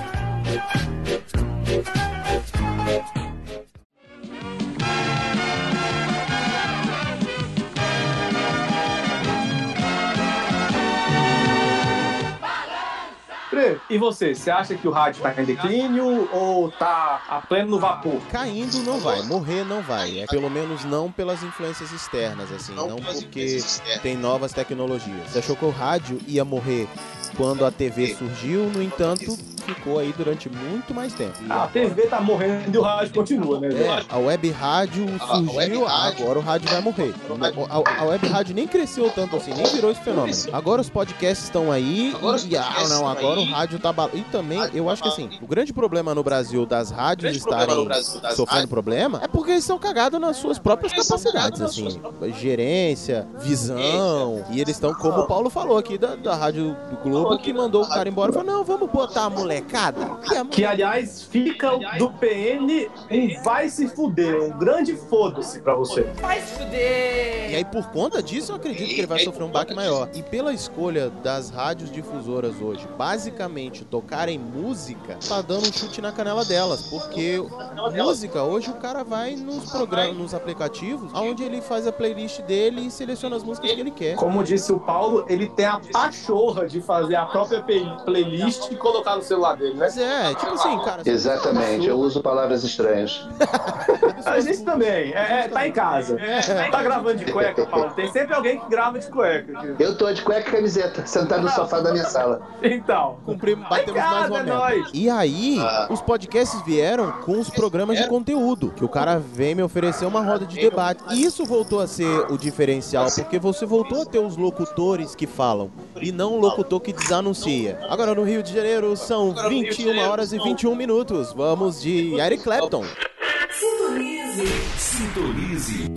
E você, você acha que o rádio tá em declínio ou tá a pleno no vapor? Caindo não vai, morrer não vai. É pelo menos não pelas influências externas, assim, não porque tem novas tecnologias. Você achou que o rádio ia morrer quando a T V surgiu, no entanto, ficou aí durante muito mais tempo. A T V tá morrendo e o rádio continua, né? É, a web rádio surgiu, agora o rádio vai morrer. A, a web rádio nem cresceu tanto assim, nem virou esse fenômeno. Agora os podcasts estão aí e, ah, não, agora o rádio tá... Bal... E também, eu acho que assim, o grande problema no Brasil das rádios estarem sofrendo problema é porque eles estão cagados nas suas próprias capacidades, assim, gerência, visão, e eles estão, como o Paulo falou aqui, da, da rádio do Globo, que mandou o cara embora e falou, não, vamos botar a molecada. Que, é... que aliás, fica do P N um vai se fuder, um grande foda-se pra você. Vai se fuder! E aí, por conta disso, eu acredito que ele vai sofrer um baque maior. E pela escolha das rádios difusoras hoje, basicamente, tocarem música, tá dando um chute na canela delas, porque música, hoje o cara vai nos programas, nos aplicativos, onde ele faz a playlist dele e seleciona as músicas que ele quer. Como disse o Paulo, ele tem a pachorra de fazer a própria playlist e colocar no celular dele, né? É, tipo assim, cara... Exatamente, eu uso palavras estranhas. A gente também, é, é, tá em casa. É. Tá gravando de cueca, Paulo? Tem sempre alguém que grava de cueca. Eu tô de cueca e camiseta, sentado no sofá da minha sala. Então, cumprimos, batemos mais uma meta. E aí, ah. os podcasts vieram com os programas de conteúdo, que o cara vem me oferecer uma roda de debate. E isso voltou a ser o diferencial, porque você voltou a ter os locutores que falam, e não o locutor que desanuncia. Agora no Rio de Janeiro são vinte e uma horas e vinte e um minutos. Vamos de Eric Clapton. Sintonize. Sintonize.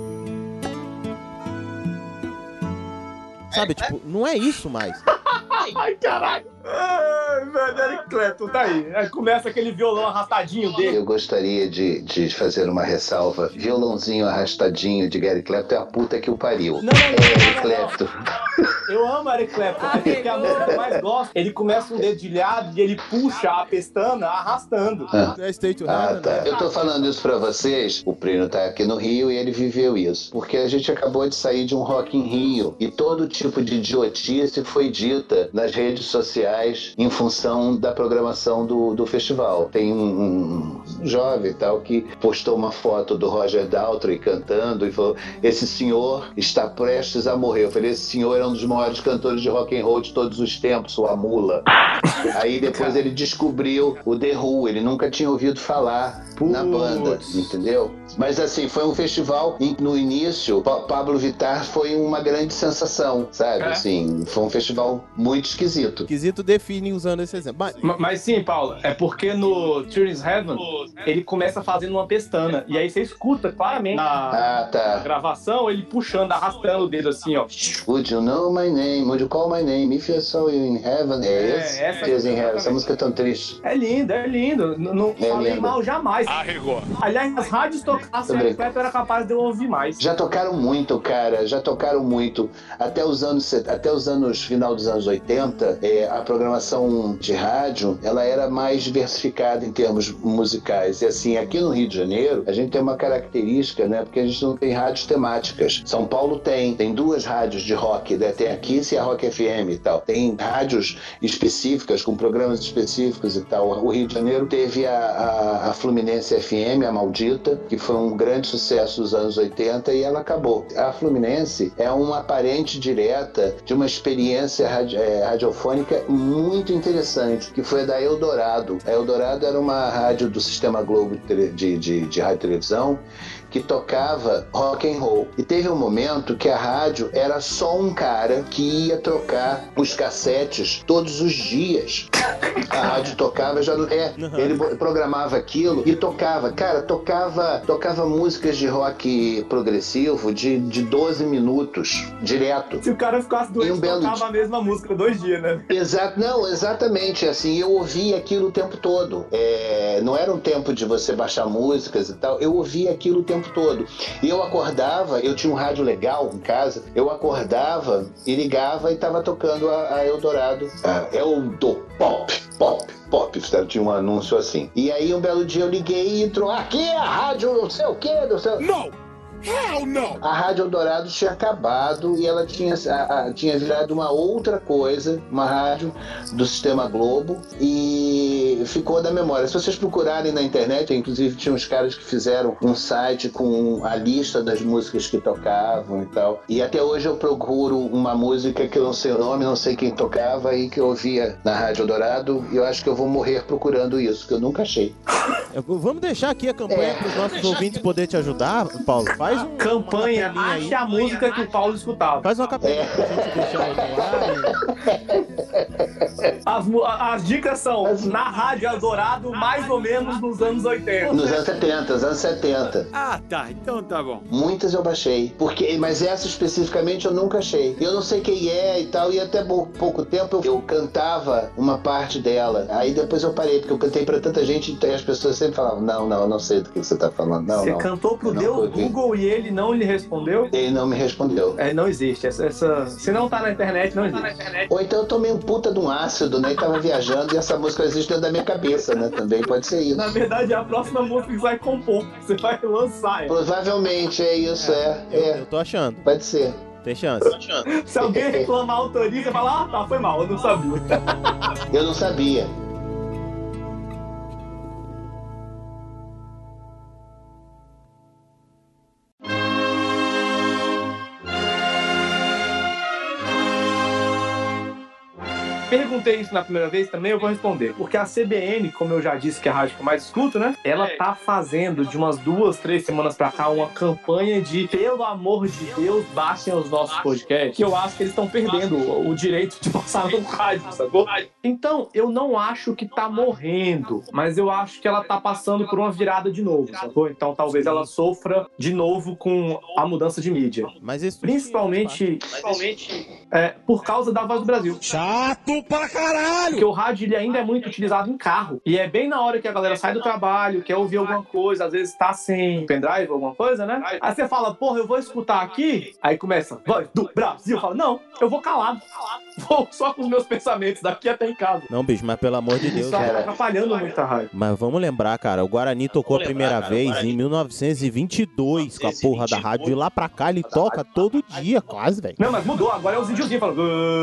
Sabe, tipo, não é isso mais. Ai, caralho. Ai, velho, Eric Clapton, tá aí. Aí começa aquele violão arrastadinho dele. Eu gostaria de, de fazer uma ressalva. Violãozinho arrastadinho de Eric Clapton é a puta que o pariu. Não, não, não, Eric não, Clapton. Não. Eu amo Eric Clapton, é porque a música que eu mais gosto, ele começa um dedilhado e ele puxa a pestana arrastando. Ah, ah tá. Eu tô falando isso pra vocês, o Prino tá aqui no Rio e ele viveu isso. Porque a gente acabou de sair de um Rock in Rio e todo tipo de idiotice foi dita nas redes sociais em função da programação do, do festival. Tem um, um jovem tal que postou uma foto do Roger Daltrey cantando e falou, esse senhor está prestes a morrer. Eu falei, esse senhor é um dos maiores cantores de rock and roll de todos os tempos, sua mula. Aí depois ele descobriu o The Who, ele nunca tinha ouvido falar Putz. na banda, entendeu? Mas assim, foi um festival em, no início, pa Pablo Vittar foi uma grande sensação, sabe? É. Assim, foi um festival muito esquisito. Esquisito define usando esse exemplo. Mas, mas, mas sim, Paulo, é porque no Tears Heaven ele começa fazendo uma pestana e aí você escuta claramente na, ah, tá. na gravação ele puxando, arrastando o dedo assim, ó. Would you know my name? Would you call my name? If I saw you in heaven? É, é esse? Essa, Tears in Heaven. Essa música é tão triste. É lindo, é lindo. Não, não é falei lindo. mal jamais. Arregou. Aliás, nas rádios tocassem Eric Clapton era capaz de eu ouvir mais. Já tocaram muito, cara. Já tocaram muito. Até os anos, até os anos final dos anos oitenta, é, a programação de rádio, ela era mais diversificada em termos musicais. E assim, aqui no Rio de Janeiro, a gente tem uma característica, né? Porque a gente não tem rádios temáticas. São Paulo tem. Tem duas rádios de rock, né? Tem a Kiss e a Rock F M e tal. Tem rádios específicas, com programas específicos e tal. O Rio de Janeiro teve a, a, a Fluminense F M, a Maldita, que foi um grande sucesso dos anos oitenta e ela acabou. A Fluminense é uma parente direta de uma experiência radi é, radiofônica muito interessante, que foi a da Eldorado. A Eldorado era uma rádio do Sistema Globo de, de, de, de rádio e televisão que tocava rock and roll. E teve um momento que a rádio era só um cara que ia trocar os cassetes todos os dias. A rádio tocava, já é, ele programava aquilo e tocava, cara, tocava, tocava músicas de rock progressivo de, de doze minutos, direto. Se o cara ficasse doente, um belo tocava a mesma música dois dias, né? Exato, não, exatamente, assim, eu ouvia aquilo o tempo todo. É, não era um tempo de você baixar músicas e tal, eu ouvia aquilo o tempo todo. E eu acordava, eu tinha um rádio legal em casa, eu acordava e ligava e tava tocando a, a Eldorado. Ah, é o do pop, pop, pop. Tinha um anúncio assim. E aí um belo dia eu liguei e entrou, aqui é a rádio não sei o que, não sei o... Não! Hell no! A Rádio Eldorado tinha acabado e ela tinha, a, a, tinha virado uma outra coisa, uma rádio do Sistema Globo, e ficou da memória. Se vocês procurarem na internet, inclusive tinha uns caras que fizeram um site com a lista das músicas que tocavam e tal. E até hoje eu procuro uma música que eu não sei o nome, não sei quem tocava e que eu ouvia na Rádio Eldorado, e eu acho que eu vou morrer procurando isso, que eu nunca achei. Vamos deixar aqui a campanha é. para os nossos ouvintes poderem te ajudar, Paulo. Faz um, campanha, ache a música que o Paulo escutava. Faz uma capelinha é. pra gente deixar aí no ar. As, as dicas são na Rádio Eldorado, mais ou menos nos anos oitenta. Nos anos setenta, nos anos setenta. Ah, tá. Então tá bom. Muitas eu baixei. Porque, mas essa especificamente eu nunca achei. Eu não sei quem é e tal, e até pouco tempo eu, eu cantava uma parte dela. Aí depois eu parei, porque eu cantei pra tanta gente e as pessoas sempre falavam, não, não, eu não sei do que você tá falando. Não, você não. cantou pro Deus Google e ele não lhe respondeu? Ele não me respondeu. É, não existe. Essa, essa... Se não tá na internet, não existe. Ou então eu tomei um puta de um ácido, né? E tava viajando e essa música existe dentro da minha cabeça, né? Também pode ser isso. Na verdade, é a próxima música que você vai compor. Você vai lançar. É. Provavelmente é isso, é. é. Eu, é. eu tô achando. Pode ser. Tem chance. Se alguém reclamar a autoria, você fala, ah, tá, foi mal, eu não sabia. Eu não sabia. Perguntei isso na primeira vez, também eu vou responder. Porque a C B N, como eu já disse que é a rádio que eu mais escuto, né? Ela tá fazendo de umas duas, três semanas pra cá uma campanha de, pelo amor de Deus, baixem os nossos podcasts. Que eu acho que eles estão perdendo o, o direito de passar no rádio, sacou? Então, eu não acho que tá morrendo, mas eu acho que ela tá passando por uma virada de novo, sacou? Então talvez ela sofra de novo com a mudança de mídia. Mas isso principalmente, principalmente é, por causa da Voz do Brasil. Chato pra caralho! Porque o rádio ele ainda é muito utilizado em carro. E é bem na hora que a galera sai do trabalho, quer ouvir alguma coisa, às vezes tá sem pendrive, alguma coisa, né? Aí você fala, porra, eu vou escutar aqui. Aí começa, Voz do Brasil. Fala, não, eu vou calado. Vou só com os meus pensamentos daqui até em casa. Não, bicho, mas pelo amor de Deus. Isso tá atrapalhando muito a rádio. Mas vamos lembrar, cara, o Guarani tocou a primeira vez em mil novecentos e vinte e dois com a porra da rádio. E lá pra cá ele toca todo dia, quase, velho. Não, mas mudou. Agora é os índiozinhos falando.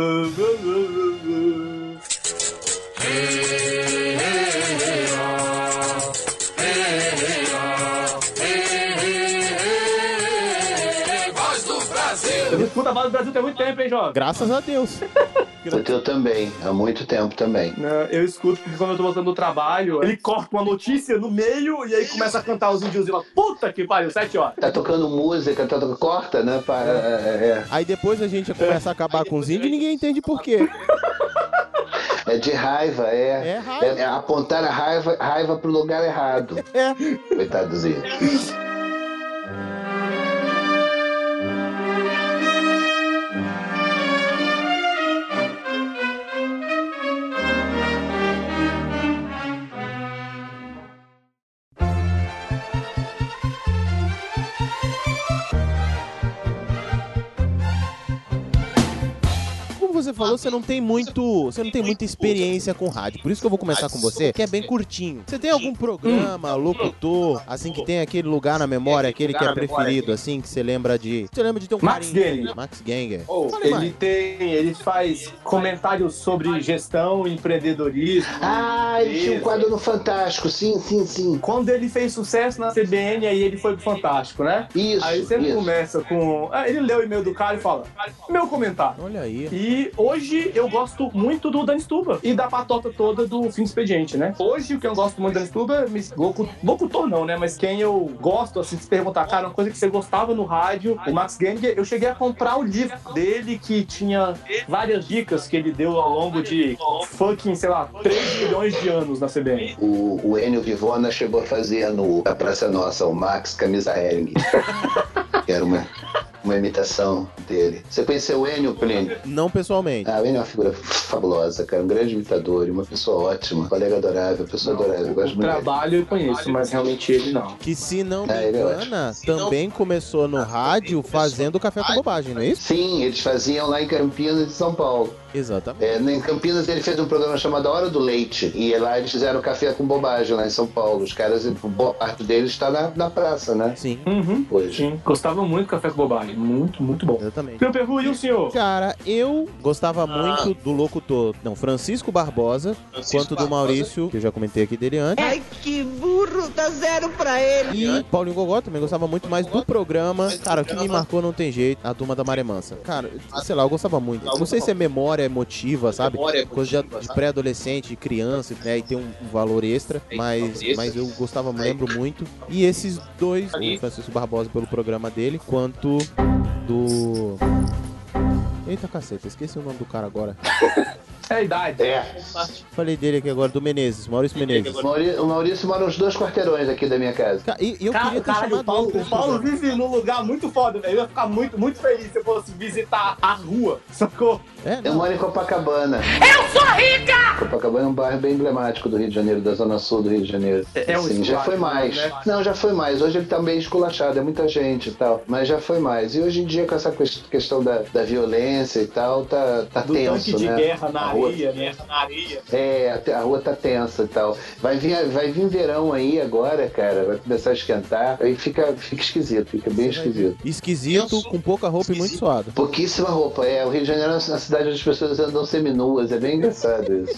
Voz do Brasil! Eu escuto a Voz do Brasil tem muito tempo, hein, jovem? Graças a Deus. Eu também, há muito tempo também. Eu escuto porque quando eu tô voltando do trabalho, ele corta uma notícia no meio e aí começa a cantar os índiozinhos lá. Puta que pariu, sete horas. Tá tocando música, tá tocando... corta, né? Para, é, é. Aí depois a gente começa a acabar com os índios e ninguém entende por quê. É de raiva, é. É raiva. É, é apontar a raiva, raiva pro lugar errado. É. Coitado dos índios. Você falou, você não tem muito, você não tem muita experiência com rádio. Por isso que eu vou começar com você, que é bem curtinho. Você tem algum programa, locutor, assim, que tem aquele lugar na memória, aquele que é preferido, assim, que você lembra de... Você lembra de ter um Max carinho? Ganger. Max Ganger. Oh, ele tem, ele faz comentários sobre gestão, empreendedorismo. Ah, ele tinha um quadro no Fantástico, sim, sim, sim. Quando ele fez sucesso na C B N, aí ele foi pro Fantástico, né? Isso, Aí sempre isso. começa com... Ah, ele lê o e-mail do cara e fala, meu comentário. Olha aí. E hoje eu gosto muito do Dan Stuba e da patota toda do Fim do Expediente, né? Hoje o que eu gosto muito do Dan Stuba, locutor não, né? Mas quem eu gosto, assim, se perguntar, cara, uma coisa que você gostava no rádio, o Max Geniger, eu cheguei a comprar o livro dele que tinha várias dicas que ele deu ao longo de fucking, sei lá, três milhões de anos na C B N. O, o Enio Vivona chegou a fazer no A Praça Nossa, o Max Camisa Hering. Que era uma, uma imitação dele. Você conheceu o Enio, Plínio? Não pessoalmente. Ah, o Enio é uma figura fabulosa, cara. Um grande imitador e uma pessoa ótima. Colega adorável, pessoa não, adorável. Eu gosto o muito trabalho dele. Eu conheço, mas realmente ele não. Que se não me é, engana, é também começou no rádio fazendo Café com Bobagem, não é isso? Sim, eles faziam lá em Campinas e São Paulo. Exatamente. É, em Campinas ele fez um programa chamado A Hora do Leite. E lá eles fizeram Café com Bobagem, lá em São Paulo. Os caras, boa parte deles está na, na praça, né? Sim. Uhum. Hoje. Sim. Gostava muito do Café com Bobagem. Muito, muito bom. Exatamente. Meu Perru, e o senhor? Cara, eu gostava ah. muito do locutor, não, Francisco Barbosa, Francisco quanto do Barbosa. Maurício, que eu já comentei aqui dele antes. Ai, que burro, dá zero pra ele. E Paulinho Gogó também gostava muito mais do programa. Cara, o que me marcou não tem jeito, a Turma da Maré Mansa. Cara, sei lá, eu gostava muito. Não sei se é memória emotiva, sabe? Coisa de, de pré-adolescente, de criança, né? E tem um, um valor extra, mas, mas eu gostava, lembro muito. E esses dois, o Francisco Barbosa pelo programa dele, quanto do... Eita caceta, esqueci o nome do cara agora. É a idade. É. Falei dele aqui agora, do Menezes, Maurício Menezes. Maurício, o Maurício mora uns dois quarteirões aqui da minha casa. E, e eu cara, queria ter cara, chamado o Paulo, ele, o Paulo vive num lugar muito foda, velho. Eu ia ficar muito, muito feliz se eu fosse visitar a rua, sacou? É, eu moro em Copacabana. Eu sou rica! Copacabana é um bairro bem emblemático do Rio de Janeiro, da zona sul do Rio de Janeiro. É, é um assim, já foi mais. Né? Não, já foi mais. Hoje ele tá bem esculachado, é muita gente e tal. Mas já foi mais. E hoje em dia, com essa questão da, da violência e tal, tá, tá do tenso, tanque de né? guerra na a rua, areia, né? Na areia. É, a rua tá tensa e tal. Vai vir, vai vir verão aí agora, cara. Vai começar a esquentar. Aí fica, fica esquisito, fica bem esquisito. Esquisito, com pouca roupa esquisito. E muito suado. Pouquíssima roupa, é. O Rio de Janeiro é uma cidade onde as pessoas andam seminuas. É bem engraçado isso.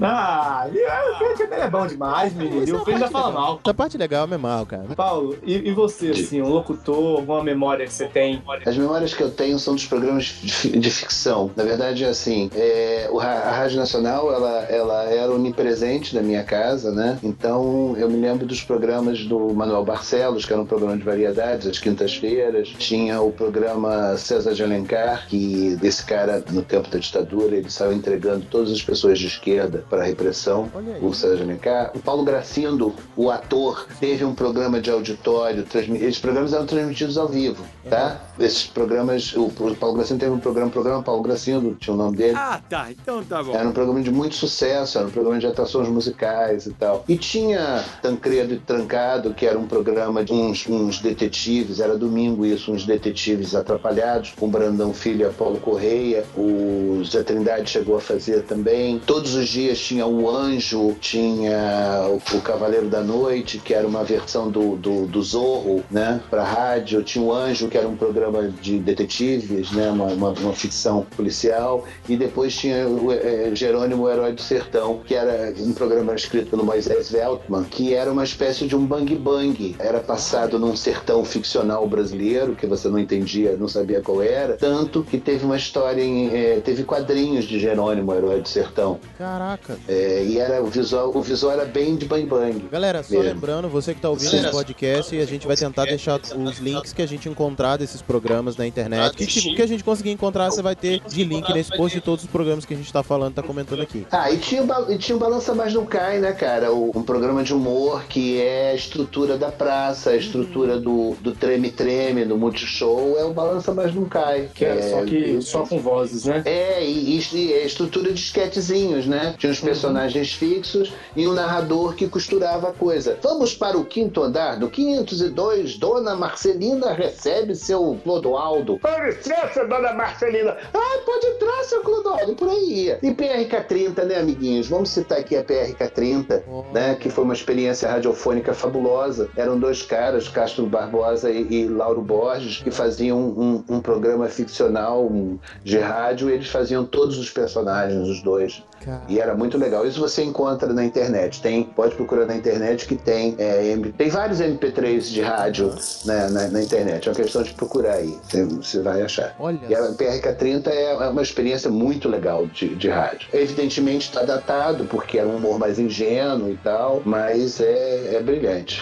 Ah, o crítico dele é bom demais, menino. E o filho ainda fala mal. Essa parte legal é mesmo mal, cara. Paulo, e, e você, assim, um locutor, alguma memória que você tem? As memórias que eu tenho são dos programas de, de ficção. Na verdade, assim, é, a Rádio Nacional, ela, ela era onipresente na minha casa, né? Então, eu me lembro dos programas do Manuel Barcelos, que era um programa de variedades, às quintas-feiras. Tinha o programa César de Alencar, que desse cara, no tempo da ditadura, ele saiu entregando todas as pessoas de esquerda para a repressão, o César de Alencar. O Paulo Gracindo, o ator, teve um programa de auditório, transmit... esses programas eram transmitidos ao vivo, tá? Esses programas, o Paulo Gracindo teve um programa, programa Paulo Gracindo, tinha o nome dele. Ah, tá, então tá bom. Era um programa de muito sucesso, era um programa de atrações musicais e tal. E tinha Tancredo e Trancado, que era um programa de uns, uns detetives, era domingo isso, uns detetives atrapalhados, com Brandão Filho e Apolo Correia. O Zé Trindade chegou a fazer também. Todos os dias tinha o Anjo, tinha o, o Cavaleiro da Noite, que era uma versão do, do, do Zorro, né, pra rádio. Tinha o Anjo, que era um programa de detetives, né, uma, uma, uma ficção policial. E depois tinha o é, Jerônimo, o Herói do Sertão, que era um programa escrito pelo Moisés Veltman, que era uma espécie de um bang bang. Era passado num sertão ficcional brasileiro, que você não entendia, não sabia qual era, tanto que teve uma história, em, é, teve quadrinhos de Jerônimo, o Herói do Sertão. Caraca. É, e era o visual, o visual era bem de bang bang. Galera, só mesmo. Lembrando, você que tá ouvindo esse podcast, e a gente vai tentar deixar os links que a gente encontrar desses programas na internet. Que, tipo, que a gente conseguir encontrar, você vai ter de link nesse post de todos os programas que a gente tá falando, tá comentando aqui. Ah, e tinha, e tinha o Balança Mais Não Cai, né, cara? Um programa de humor que é a estrutura da praça, a estrutura do, do treme-treme, do multishow, é o Balança Mais Não Cai. Que é, só que só com vozes, né? É, e, e é a estrutura de esquetezinhos, né? Tinha uns personagens uhum. fixos e um narrador que costurava a coisa. Vamos para o quinto andar, do quinhentos e dois, Dona Marcelina recebe seu Clodoaldo. Com licença, Dona Marcelina. Ah, pode entrar, seu Clodoaldo, por aí. E P R K trinta, né, amiguinhos? Vamos citar aqui a P R K trinta, oh. né, que foi uma experiência radiofônica fabulosa. Eram dois caras, Castro Barbosa e, e Lauro Borges, que faziam um, um, um programa ficcional um, de rádio, e eles faziam todos os personagens, os dois. Cara. E era muito legal. Isso você encontra na internet. Tem, pode procurar na internet que tem é, M, tem vários M P três de rádio né, na, na internet. É uma questão de procurar aí. Você, você vai achar. Olha. E a P R K trinta é uma experiência muito legal de, de rádio. Evidentemente está datado, porque era um humor mais ingênuo e tal, mas é, é brilhante.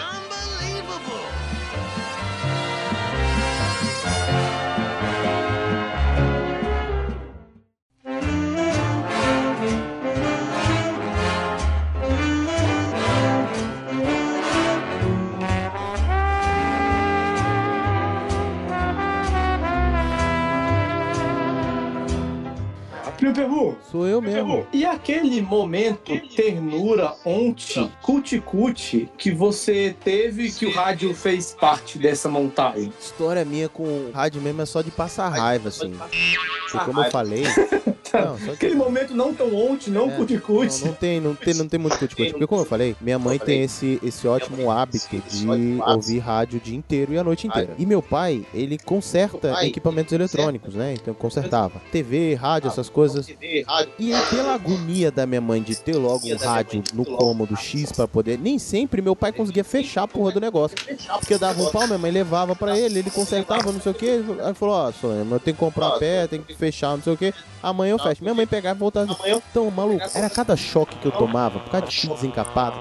Meu Perru, sou eu mesmo. E aquele momento ternura, ontem, cuti-cuti, que você teve que o rádio fez parte dessa montagem? História minha com o rádio mesmo é só de passar raiva, assim. Porque como eu falei... Não, só aquele momento não tão ontem, não cuti-cuti. É, não, não, tem, não, tem, não tem muito cuti-cuti. Porque como eu falei, minha mãe tem esse, esse ótimo hábito de ouvir rádio o dia inteiro e a noite inteira. E meu pai, ele conserta equipamentos eletrônicos, né? Então consertava T V, rádio, essas coisas. E pela agonia da minha mãe de ter logo um rádio no cômodo X pra poder... Nem sempre meu pai conseguia fechar a porra do negócio. Porque eu dava um pau, minha mãe levava pra ele, ele consertava, não sei o que. Aí falou, ó, oh, eu tenho que comprar a pé, tenho que fechar, não sei o que. Amanhã eu fecho. Minha mãe pegava e voltava. Então, maluco, era cada choque que eu tomava, por causa de fio desencapado.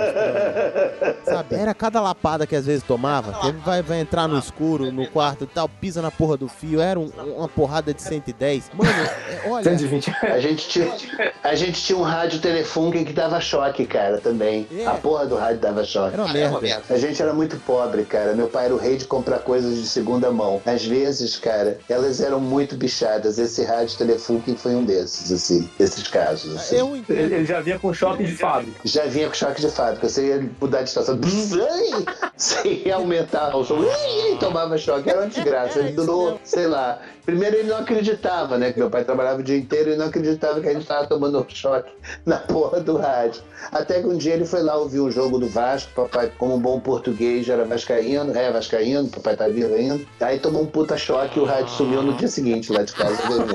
Sabe? Era cada lapada que às vezes tomava. Ele vai, vai entrar no escuro, no quarto e tal, pisa na porra do fio. Era um, uma porrada de cento e dez. Mano, olha... cento e vinte. A gente tinha, a gente tinha um rádio telefone que dava choque, cara, também. É. A porra do rádio dava choque. Era uma merda. A gente era muito pobre, cara. Meu pai era o rei de comprar coisas de segunda mão. Às vezes, cara, elas eram muito bichadas. Esse rádio telefone foi um desses, assim, desses casos. Assim. Eu ele, ele já vinha com choque de fábrica. Já vinha com choque de fábrica. Você ia mudar de estação, você ia aumentar o som, e tomava choque. Era uma desgraça. Ele durou, sei lá. Primeiro ele não acreditava, né? Que meu pai trabalhava o dia inteiro e não acreditava que a gente estava tomando choque na porra do rádio. Até que um dia ele foi lá ouvir um jogo do Vasco, papai, como um bom português, era vascaíno, é vascaíno, papai tá vivo ainda. Aí tomou um puta choque e o rádio sumiu no dia seguinte lá de casa.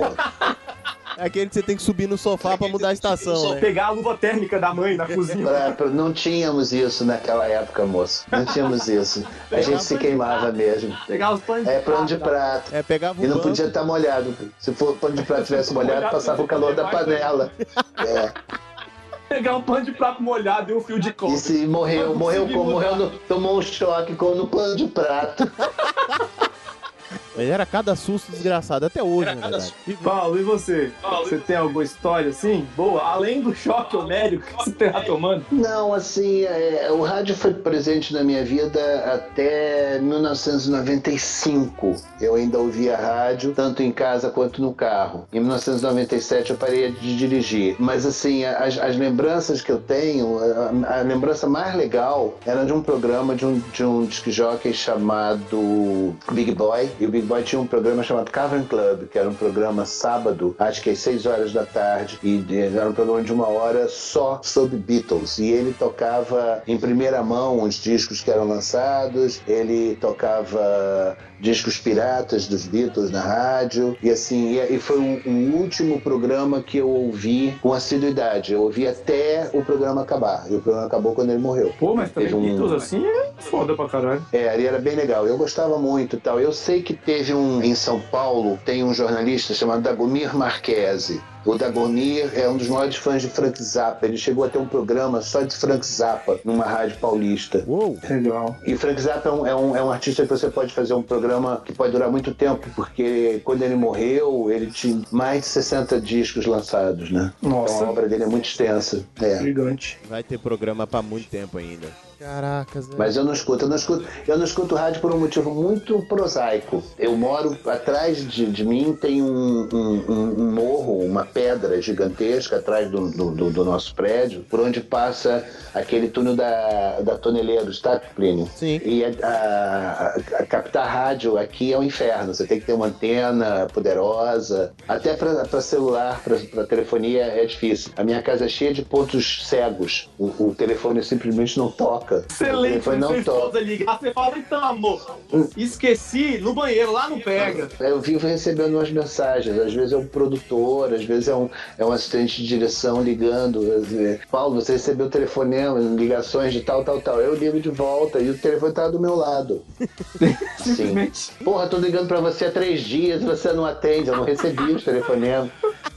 É aquele que você tem que subir no sofá pra mudar a estação, né? Pegar a luva térmica da mãe na cozinha. Pra, pra, não tínhamos isso naquela época, moço. Não tínhamos isso. A gente se queimava mesmo. Pegar os panos de É pano de prato. É, pegava E não podia estar molhado. Se for pano de prato tivesse molhado, passava o calor da panela. É. Pegar um pano de prato molhado e um fio de cobre. E se morreu, morreu como? Morreu, no, tomou um choque com no pano de prato. Mas era cada susto desgraçado, até hoje, na verdade. E Paulo, e você? Paulo, você tem alguma história assim? Boa? Além do choque homérico que você tá tomando? Não, assim, é, o rádio foi presente na minha vida até mil novecentos e noventa e cinco. Eu ainda ouvia rádio, tanto em casa quanto no carro. Em mil novecentos e noventa e sete eu parei de dirigir. Mas, assim, as, as lembranças que eu tenho, a, a lembrança mais legal era de um programa de um, de um disc jockey chamado Big Boy. E o Big Boy tinha um programa chamado Cavern Club, que era um programa sábado, acho que às seis horas da tarde, e era um programa de uma hora só sobre Beatles. E ele tocava em primeira mão os discos que eram lançados, ele tocava discos piratas dos Beatles na rádio, e assim, e, e foi o, o último programa que eu ouvi com assiduidade. Eu ouvi até o programa acabar, e o programa acabou quando ele morreu. Pô, mas também Teve um... Beatles assim é foda pra caralho. É, ele era bem legal, eu gostava muito e tal. Eu sei que teve um, em São Paulo, tem um jornalista chamado Dagomir Marquesi. O Dagomir é um dos maiores fãs de Frank Zappa. Ele chegou a ter um programa só de Frank Zappa numa rádio paulista. Uou! Legal. E Frank Zappa é um, é, um, é um artista que você pode fazer um programa que pode durar muito tempo, porque quando ele morreu, ele tinha mais de sessenta discos lançados, né? Nossa. Então a obra dele é muito extensa. É. Gigante. Vai ter programa pra muito tempo ainda. Caracas. Né? Mas eu não escuto, eu não escuto, eu não escuto rádio por um motivo muito prosaico. Eu moro atrás de, de mim, tem um, um, um morro, uma pedra gigantesca atrás do, do, do nosso prédio, por onde passa aquele túnel da, da Toneleiros, tá, Plínio? Sim. E a, a, a captar rádio aqui é um inferno. Você tem que ter uma antena poderosa. Até para celular, para telefonia é difícil. A minha casa é cheia de pontos cegos. O, o telefone simplesmente não toca. toca. Excelente, Foi não sua esposa toca. ligar, você fala, então, amor, esqueci no banheiro, lá não pega. Eu vivo recebendo umas mensagens, às vezes é um produtor, às vezes é um, é um assistente de direção ligando. Paulo, você recebeu telefonema, ligações de tal, tal, tal. Eu ligo de volta e o telefone tá do meu lado. Simplesmente. Porra, tô ligando pra você há três dias e você não atende, eu não recebi os telefonemas.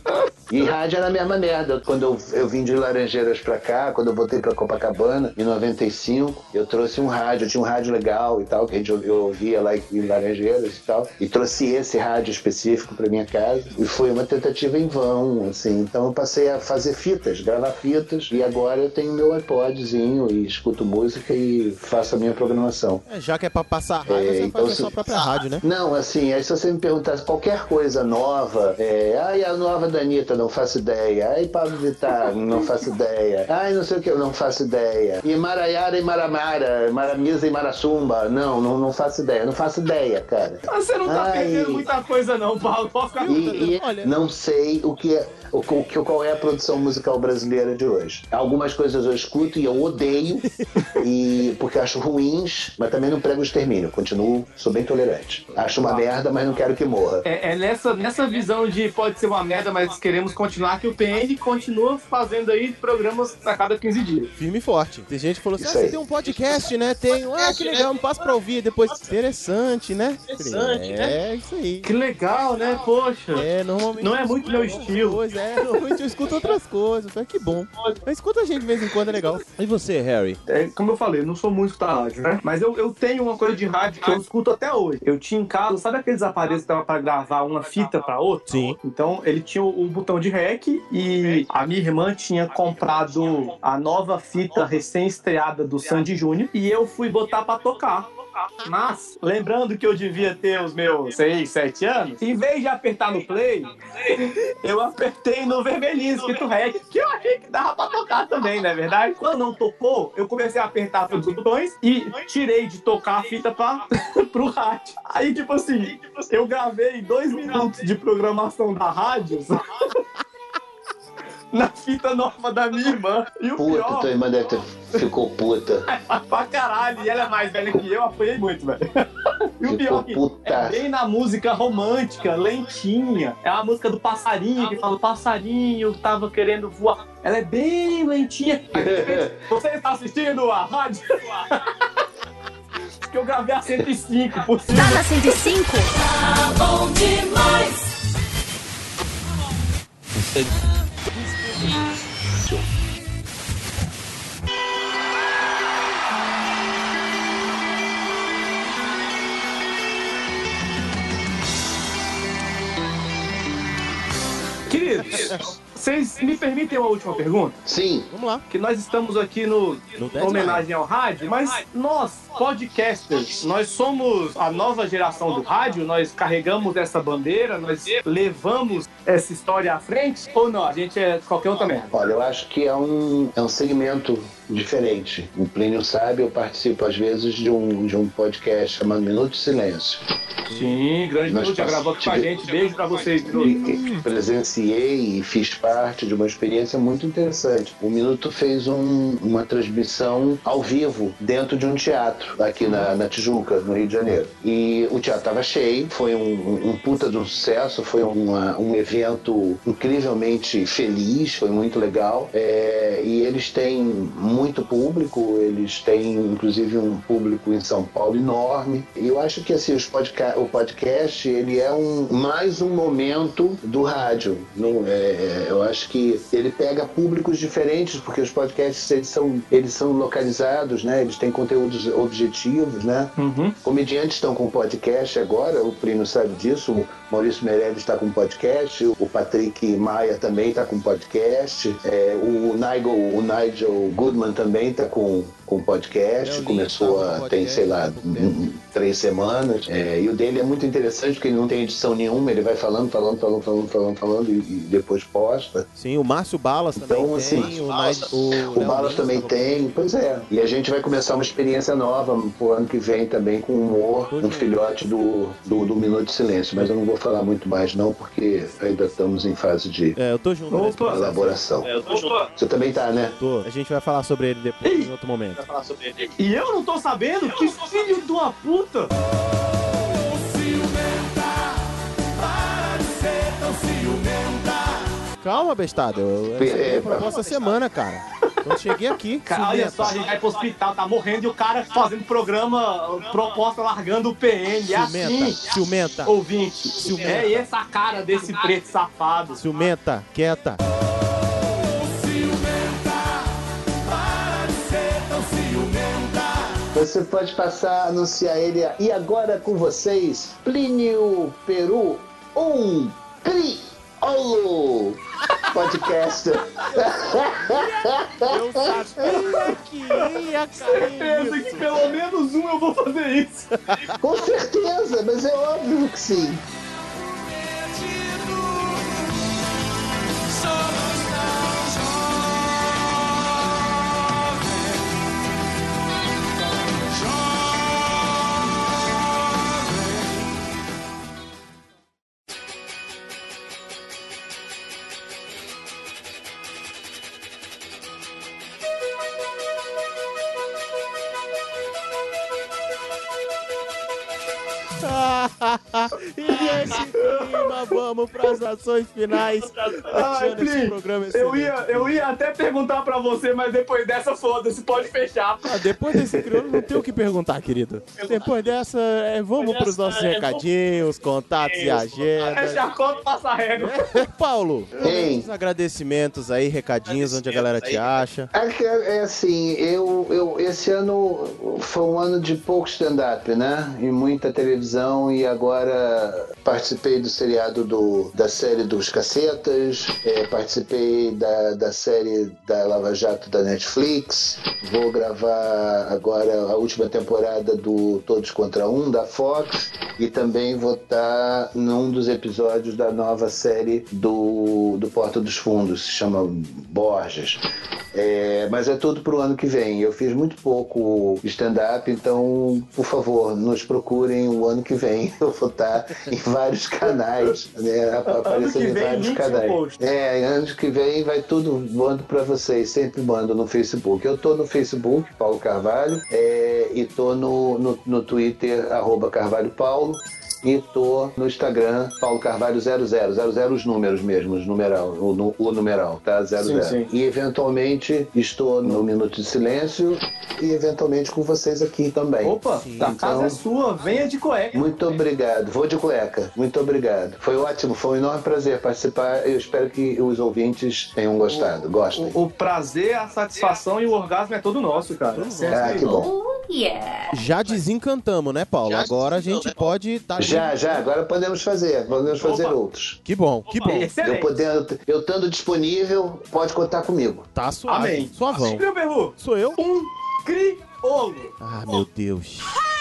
E rádio era a mesma merda. Quando eu, eu vim de Laranjeiras pra cá, quando eu voltei pra Copacabana, em noventa e cinco, eu trouxe um rádio, eu tinha um rádio legal e tal, que a gente, eu ouvia lá em Laranjeiras e tal, e trouxe esse rádio específico pra minha casa, e foi uma tentativa em vão, assim. Então eu passei a fazer fitas, gravar fitas, e agora eu tenho meu iPodzinho e escuto música e faço a minha programação. É, já que é pra passar rádio, É, você então, faz a se- sua própria rádio, né? Não, assim, aí se você me perguntasse qualquer coisa nova, é, ai, a nova da Anitta, não faço ideia. Ai, Pablo Vittar, não faço ideia. Ai, não sei o que, eu não faço ideia. E Maraiara e Maramara, Maramisa e Marassumba, não, não, não faço ideia. Não faço ideia, cara. Mas você não tá Ai. perdendo muita coisa não, Paulo, pode ficar... E, e não sei o que é, o, o, que- qual é a produção musical brasileira de hoje. Algumas coisas eu escuto e eu odeio, e, porque acho ruins, mas também não prego o extermínio. Continuo, sou bem tolerante. Acho uma merda, mas não quero que morra. É, é nessa, nessa visão de pode ser uma merda, mas queremos continuar, que o P N continua fazendo aí programas a cada quinze dias. Firme e forte. Tem gente que falou assim, Isso ah, você aí. tem um podcast, né? Tem. Ah, que legal, me passa pra ouvir. Depois, interessante, né? Interessante, é, né? É, isso aí. Que legal, né? Poxa. É, normalmente... Não é muito meu outras estilo. coisas, é, normalmente eu escuto outras coisas, então que bom. Mas escuta a gente de vez em quando, é legal. E você, Harry? É, como eu falei, eu não sou músico da rádio, né? Mas eu, eu tenho uma coisa de rádio que eu escuto até hoje. Eu tinha em casa, sabe aqueles aparelhos que dava pra gravar uma fita pra outra? Sim. Então, ele tinha o, o botão de rec e a minha irmã tinha comprado a nova fita recém-estreada do Sandy Júnior e eu fui botar pra tocar. Mas, lembrando que eu devia ter os meus seis, sete anos, em vez de apertar no play, eu apertei no vermelhinho, escrito rec, que eu achei que dava pra tocar também, não é verdade? Quando não tocou, eu comecei a apertar todos os botões e tirei de tocar a fita pra, pro rádio. Aí, tipo assim, eu gravei dois minutos de programação da rádio na fita nova da minha irmã. E o Puta, pior... tua irmã deve ter... ficou puta. Pra caralho, e ela é mais velha que eu, apanhei muito, velho. E o Ficou pior que puta. é bem na música romântica, lentinha. É a música do passarinho, que fala, o passarinho tava querendo voar. Ela é bem lentinha. Aí, de repente, você está assistindo a rádio? Que eu gravei a cento e cinco por cima. Tá na cento e cinco? Tá bom demais. Queridos, vocês me permitem uma última pergunta? Sim. Vamos lá. Que nós estamos aqui no, No em homenagem ao rádio, mas nós, podcasters, nós somos a nova geração do rádio, nós carregamos essa bandeira, nós levamos essa história à frente, ou não? A gente é qualquer outra merda? Olha, eu acho que é um, é um segmento diferente. O Plínio sabe, eu participo às vezes de um, de um podcast chamado Minuto de Silêncio. Sim, grande Nós Minuto, já gravou aqui com a tive- gente. Beijo pra vocês, E- Minuto. e Presenciei e fiz parte de uma experiência muito interessante. O Minuto fez um- uma transmissão ao vivo dentro de um teatro aqui na, na Tijuca, no Rio de Janeiro. E o teatro estava cheio, foi um, um- um puta de um sucesso, foi uma- um evento incrivelmente feliz, foi muito legal. É, e eles têm muito público, eles têm inclusive um público em São Paulo enorme. E eu acho que assim, os podca- o podcast ele é um, mais um momento do rádio. Não, é, eu acho que ele pega públicos diferentes, porque os podcasts eles são, eles são localizados, né? Eles têm conteúdos objetivos, né? Comediantes estão com podcast agora, o Primo sabe disso, o Maurício Meirelles está com podcast, o Patrick Maia também está com podcast, é, o, Nigel, o Nigel Goodman também está com, com podcast, começou a, tem, sei lá, um, três semanas, é, e o dele é muito interessante porque ele não tem edição nenhuma, ele vai falando, falando, falando, falando, falando, falando e, e depois posta. Sim, o Márcio Balas também Então, tem, assim, o, Balas, Nigel- o, o Léo Balas Lins também tava- tem, pois é. E a gente vai começar uma experiência nova pro ano que vem também com humor, no filhote do, do, do Minuto de Silêncio. Mas eu não vou falar muito mais não, porque ainda estamos em fase de É, eu tô junto. nesse processo. elaboração. É, eu tô junto. Você também tá, né? Tô. A gente vai falar sobre ele depois, em outro momento. E eu não tô sabendo? Que filho de uma puta! Calma, bestada. Eu, eu cheguei pra nossa semana, cara. Quando cheguei aqui. Cara, olha só, a gente vai pro hospital, tá morrendo e o cara fazendo programa, proposta largando o P N. É ciumenta, assim. Ciumenta. Ouvinte. Ciumenta. É essa cara desse preto safado. Ciumenta, quieta. Você pode passar a anunciar ele. E agora com vocês, Plínio Peru, um crioulo podcaster. Eu sabia que ia cair. Certeza que pelo menos um eu vou fazer isso. Com certeza, mas é óbvio que sim. E nesse clima, vamos para as ações finais. Ai, Plin, eu ia, eu ia até perguntar pra você, mas depois dessa, foda-se, pode fechar. Ah, depois desse crioulo não tem o que perguntar, querido. Depois dessa, é, vamos para os nossos recadinhos, contatos e agendas. Fecha a conta, passa a régua. É, Paulo, Ei. os agradecimentos aí, recadinhos, onde a galera te acha. É, é assim, eu, eu, esse ano foi um ano de pouco stand-up, né? E muita televisão, e agora participei do seriado do, da série dos Cacetas, é, participei da, da série da Lava Jato da Netflix, vou gravar agora a última temporada do Todos Contra Um, da Fox, e também vou estar num dos episódios da nova série do, do Porta dos Fundos, se chama Borges. É, mas é tudo pro ano que vem. Eu fiz muito pouco stand-up, então, por favor, nos procurem o ano que vem. Eu vou estar em vários canais, né, aparecendo em vários canais. É, ano que vem vai tudo, mando pra vocês, sempre mando no Facebook. Eu tô no Facebook, Paulo Carvalho, é, e tô no, no, no Twitter, arroba Carvalho Paulo. E tô no Instagram, Paulo Carvalho zero zero, zero zero os números mesmo, os numeral, o, o numeral, tá? zero zero. Sim, sim. E eventualmente estou no Minuto de Silêncio e eventualmente com vocês aqui também. Opa, sim. A casa é sua, venha de cueca. Muito obrigado, vou de cueca, muito obrigado. Foi ótimo, foi um enorme prazer participar. Eu espero que os ouvintes tenham gostado, gostem. O, o prazer, a satisfação e o orgasmo é todo nosso, cara. Ah, que bom. Oh, yeah. Já desencantamos, né, Paulo? Agora a gente pode estar... Tá já, já, agora podemos fazer, podemos fazer Opa. outros. Que bom, que bom. Eu, podendo, eu estando disponível, pode contar comigo. Tá suave. Amém. Suavão. Meu Berru, sou eu? Um crioulo. Ah, meu Deus.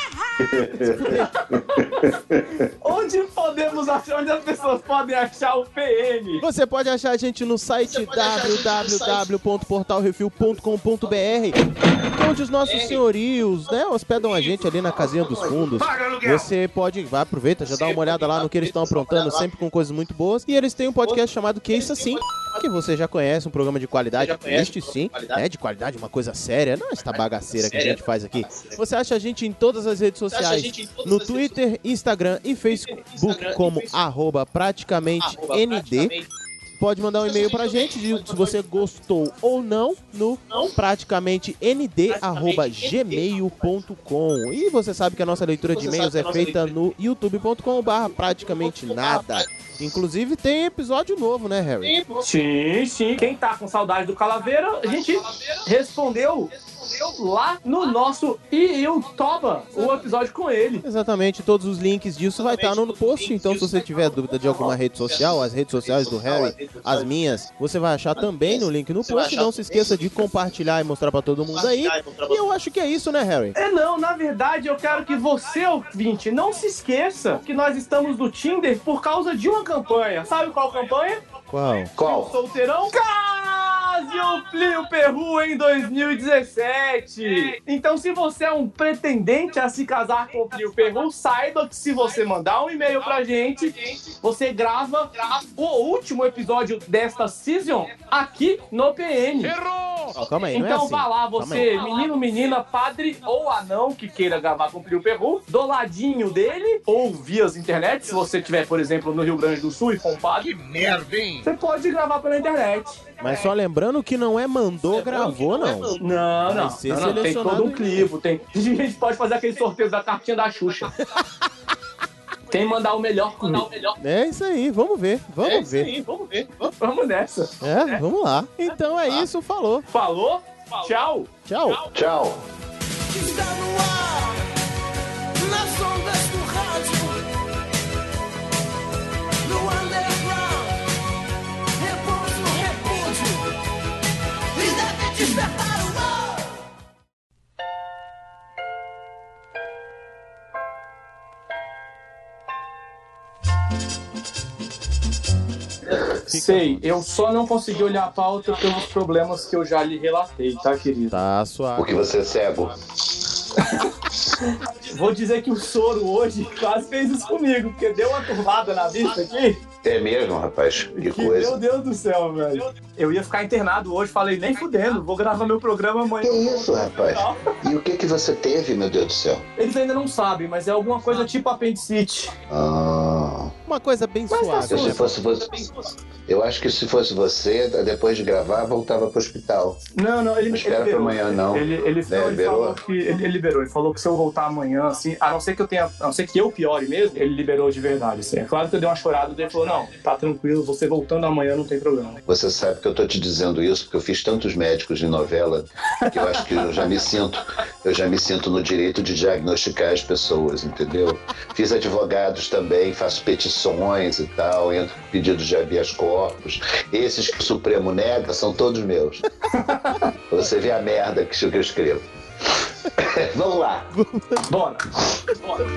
Onde podemos achar, onde as pessoas podem achar o P N? Você pode achar a gente no site w w w ponto portal refil ponto com ponto b r, onde os nossos senhorios, né, hospedam a gente ali na casinha dos fundos. Você pode, vai, aproveita, já dá uma olhada lá no que eles estão aprontando, sempre com coisas muito boas. E eles têm um podcast chamado Que Isso Assim, que você já conhece, um programa de qualidade, este sim, é de qualidade, uma coisa séria, não esta bagaceira que a gente faz aqui. Você acha a gente em todas as redes sociais, no Twitter, Instagram e Facebook como arroba praticamente N D. Pode mandar um e-mail pra gente se você gostou ou não no praticamente n d arroba gmail ponto com. E você sabe que a nossa leitura de e-mails é feita no youtube ponto com barra praticamente nada. Inclusive tem episódio novo, né, Harry? Sim, sim. Quem tá com saudade do Calaveira, a gente respondeu lá no nosso Iutoba, o episódio com ele. Exatamente, todos os links disso vai estar no post, então se você tiver dúvida de alguma rede social, as redes sociais do Harry, as minhas, você vai achar também no link no post. Não se esqueça de compartilhar e mostrar pra todo mundo aí. E eu acho que é isso, né, Harry? É não, na verdade eu quero que você, ouvinte, não se esqueça que nós estamos no Tinder por causa de uma campanha. Sabe qual campanha? Qual? Qual? Solteirão? Casado! Brasil Plio Perru em dois mil e dezessete. Então, se você é um pretendente a se casar com o Plio Perru, saiba que se você mandar um e-mail pra gente, você grava o último episódio desta season aqui no P N. Errou! Oh, calma aí, então não é assim. vá lá, você, menino, menina, padre ou anão que queira gravar com o Plio Perru, do ladinho dele, ou via as internet, se você estiver, por exemplo, no Rio Grande do Sul e for um padre. Que merda, hein? Você pode gravar pela internet. Mas só lembrando que não é mandou, gravou, não. Não, não. Vai ser não, não tem todo um clipe. Tem... A gente pode fazer aquele sorteio da cartinha da Xuxa. Quem mandar o melhor, mandar o melhor. É isso aí, vamos ver, vamos é ver. Sim, vamos ver. Vamos nessa. É, é, vamos lá. Então é isso, falou. Falou? Tchau. Tchau. Tchau. Está no ar, nas ondas do rádio, no underground, repouso, repúdio, e deve despertar o ar. Sei, eu só não consegui olhar a pauta pelos problemas que eu já lhe relatei, tá, querido? Tá suave. Porque você é cego. Vou dizer que o soro hoje quase fez isso comigo, porque deu uma turvada na vista aqui. É mesmo, rapaz? Que, que coisa. Meu Deus do céu, velho. Eu ia ficar internado hoje, falei, nem fudendo, vou gravar meu programa amanhã. Que isso, rapaz? E o que que você teve, meu Deus do céu? Eles ainda não sabem, mas é alguma coisa tipo apendicite. Ah. Uma coisa bem Mas suave. Eu, se fosse você, eu acho que se fosse você, depois de gravar, voltava pro hospital. Não, não, ele não espera ele pra amanhã, não. Ele, ele, né, ele liberou? falou que ele, ele liberou. Ele falou que se eu voltar amanhã, assim, a não ser que eu tenha, a não ser que eu piore mesmo, ele liberou de verdade. Assim. É claro que eu dei uma chorada, ele falou, não, tá tranquilo, você voltando amanhã não tem problema. Você sabe que eu tô te dizendo isso porque eu fiz tantos médicos de novela que eu acho que eu já me sinto, eu já me sinto no direito de diagnosticar as pessoas, entendeu? Fiz advogados também, faço petições e tal, entro com pedidos de habeas corpus. Esses que o Supremo nega são todos meus. Você vê a merda que eu escrevo. Vamos lá. Bora. Bora.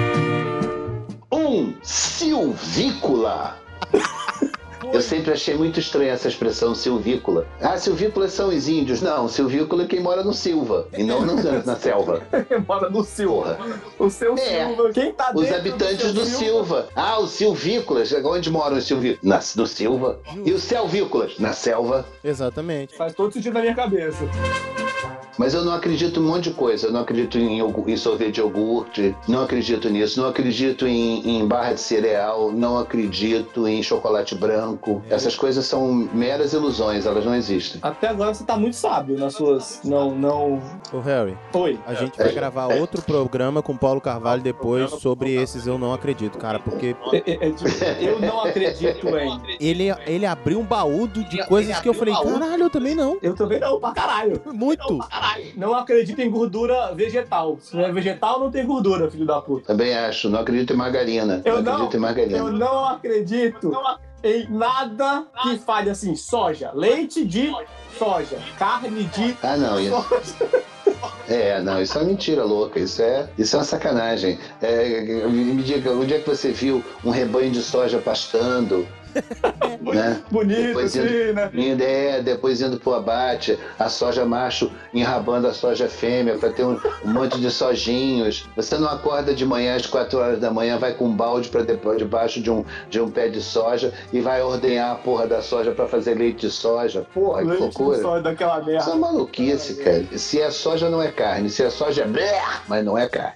Um silvícola. Eu sempre achei muito estranha essa expressão silvícola. Ah, silvícolas são os índios. Não, silvícola é quem mora no Silva. E não no, na selva. Quem mora no Silva. O seu é. Silva. Quem tá dentro Os habitantes do, do Silva. Ah, os silvícolas. Onde moram os silvícolas? No Silva. E os selvícolas? Na selva. Exatamente. Faz todo sentido na minha cabeça. Mas eu não acredito em um monte de coisa. Eu não acredito em, em sorvete de iogurte. Não acredito nisso. Não acredito em, em barra de cereal. Não acredito em chocolate branco. É. Essas coisas são meras ilusões. Elas não existem. Até agora você tá muito sábio nas suas... Não, não... Ô, Harry. Oi. A gente vai gravar outro programa com Paulo Carvalho depois sobre esses eu não acredito, cara. Porque... Eu não acredito em... Ele, ele abriu um baú de coisas que eu falei, caralho, eu também não. Eu também não, pra caralho. Muito. Não acredito em gordura vegetal. Se não é vegetal, não tem gordura, filho da puta. Também acho. Não acredito em margarina. Eu não, não acredito em margarina. Eu não acredito não. em nada que fale assim, soja. Leite de soja. Carne de ah, não, soja. É, não, isso é uma mentira louca, isso é, isso é uma sacanagem. É, me diga, onde é que você viu um rebanho de soja pastando? Né? Bonito, depois indo, assim, né? Indo, é, depois indo pro abate, a soja macho enrabando a soja fêmea para ter um, um monte de sojinhos. Você não acorda de manhã às quatro horas da manhã, vai com um balde para debaixo de um, de um pé de soja e vai ordenhar a porra da soja para fazer leite de soja. Porra, leite que loucura. De soja daquela merda. Isso é maluquice, cara. Se é soja, não é carne. Se é soja, é blé, mas não é carne.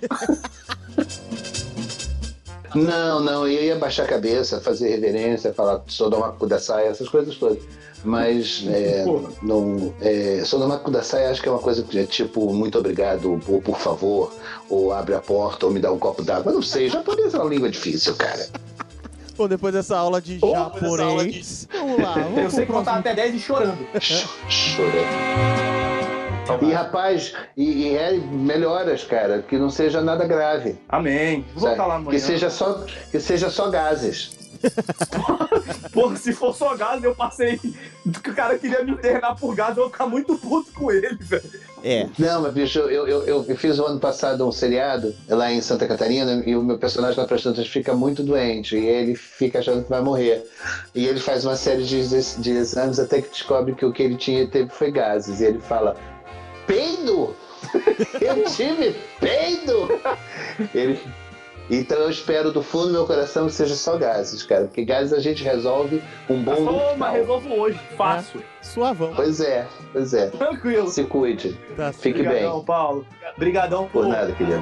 Não, não, eu ia baixar a cabeça, fazer reverência, falar Sodoma Kudasai, essas coisas todas. Mas é, não, é, Sodoma Kudasai acho que é uma coisa que é tipo muito obrigado, ou por favor, ou abre a porta, ou me dá um copo d'água. Eu não sei, japonês é uma língua difícil, cara. Bom, depois dessa aula de oh, japonês, de... vamos lá. Vamos eu sei contar até dez e chorando. Chorando. E rapaz, e, e é melhoras, cara, que não seja nada grave. Amém. Vou voltar lá amanhã. Que seja só, que seja só gases. Porra, se for só gás, eu passei... O cara queria me internar por gás, eu vou ficar muito puto com ele, velho. É. Não, mas bicho, eu, eu, eu, eu fiz o ano passado um seriado lá em Santa Catarina e o meu personagem lá prestando fica muito doente e ele fica achando que vai morrer. E ele faz uma série de, de exames até que descobre que o que ele tinha teve foi gases. E ele fala, peido? Eu tive peido? Ele... Então eu espero do fundo do meu coração que seja só gases, cara. Porque gases a gente resolve um bom local. Mas resolvo hoje, fácil. É. Suavão. Pois é, pois é. Tranquilo. Se cuide. Tá, Fique Obrigadão, bem. Paulo. Obrigadão por... Por nada, querido.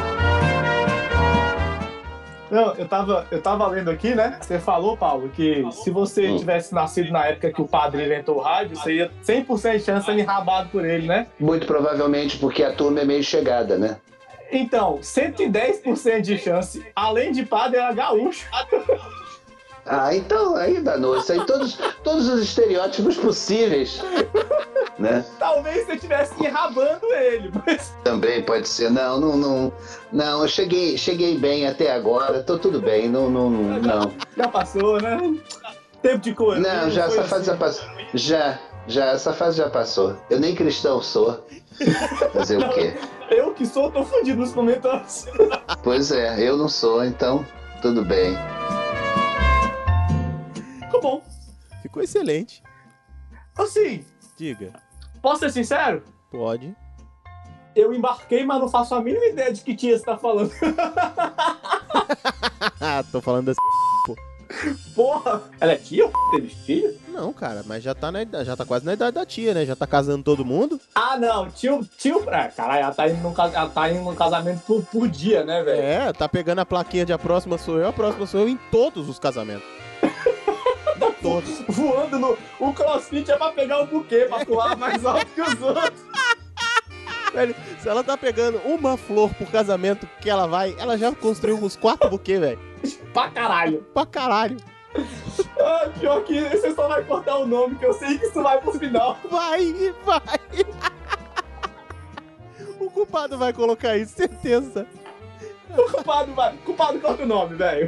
Não, eu tava, eu tava lendo aqui, né? Você falou, Paulo, que se você hum. tivesse nascido na época que o padre inventou o rádio, você ia cem por cento de chance de ser enrabado por ele, né? Muito provavelmente, porque a turma é meio chegada, né? Então, cento e dez por cento de chance, além de padre, era gaúcho. Ah, então, aí danou. Isso aí, todos, todos os estereótipos possíveis, né? Talvez você estivesse enrabando ele, mas... Também pode ser. Não, não, não. Não, eu cheguei, cheguei bem até agora, tô tudo bem, não, não, não. Já passou, né? Tempo de cor. Não, já, essa fase já passou. Já, já, essa fase já passou. Eu nem cristão sou. Fazer o quê? Eu que sou, tô fudido nos comentários. Pois é, eu não sou, então tudo bem. Ficou bom. Ficou excelente. Assim, diga. Posso ser sincero? Pode. Eu embarquei, mas não faço a mínima ideia de que tia você tá falando. Tô falando assim, pô. Porra, ela é tia? Teve filho? Não, cara, mas já tá, na, já tá quase na idade da tia, né? Já tá casando todo mundo. Ah, não, tio, tio, é, caralho, ela tá indo num, ela tá indo num casamento por, por dia, né, velho? É, tá pegando a plaquinha de a próxima sou eu, a próxima sou eu em todos os casamentos. Todos. Voando no... O crossfit é pra pegar o buquê, pra pular mais alto que os outros. Velho, se ela tá pegando uma flor por casamento que ela vai, ela já construiu uns quatro buquês, velho. Pra caralho. Pra caralho. Ah, pior que você só vai cortar o nome, que eu sei que isso vai pro final. Vai, vai. O culpado vai colocar isso, certeza. O culpado vai. O culpado corta o nome, velho.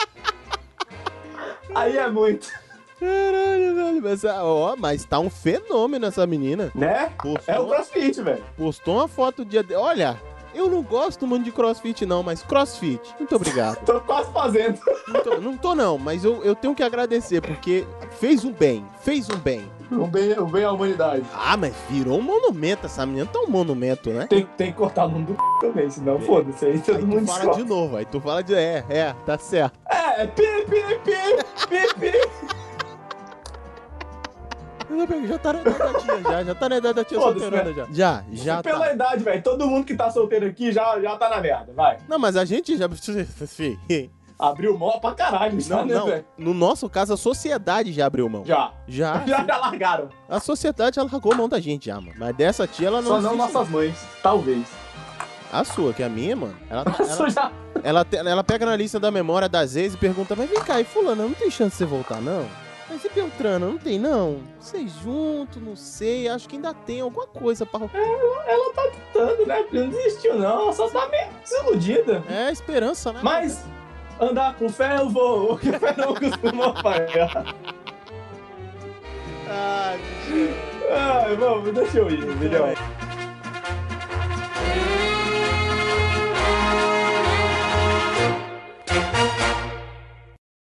Aí é muito. Caralho, velho. Mas, ó, mas tá um fenômeno essa menina. Né? Postou, é o crossfit, velho. Postou uma foto dia de... Olha, eu não gosto muito de crossfit não, mas crossfit. Muito obrigado. Tô quase fazendo. Não tô não, tô, não mas eu, eu tenho que agradecer, porque fez um bem. Fez um bem. Um bem, um bem à humanidade. Ah, mas virou um monumento. Essa menina tá um monumento, né? Tem, tem que cortar o nome do c... também, senão foda-se. Aí todo aí mundo tu fala descobre. de novo. Aí tu fala de... É, é, tá certo. É, pi, pi, pi, pi, pi. Já tá na idade da tia, já, já tá na idade da tia solteirona, né? já. Já, já Pela tá. idade, velho, todo mundo que tá solteiro aqui já, já tá na merda, vai. Não, mas a gente já... Abriu mão pra caralho, já, não, né, não. velho? No nosso caso, a sociedade já abriu mão. Já. Já. Já, já largaram. A sociedade já largou mão da gente já, mano. Mas dessa tia, ela não... Só não nossas mães, talvez. A sua, que é a minha, mano. Ela, a ela, sua já... ela, ela, ela pega na lista da memória das ex e pergunta, mas vem cá, e fulana, não tem chance de você voltar, não? Mas e Beltrana, não tem, não? Vocês juntos, não sei, acho que ainda tem alguma coisa pra... Ela, ela tá tentando, né? Não desistiu, não. Ela só tá meio desiludida. É, esperança, né? Mas, andar com fé eu vou, que fé não costuma falhar. Ai, Ai, vamos, deixa eu ir, melhor.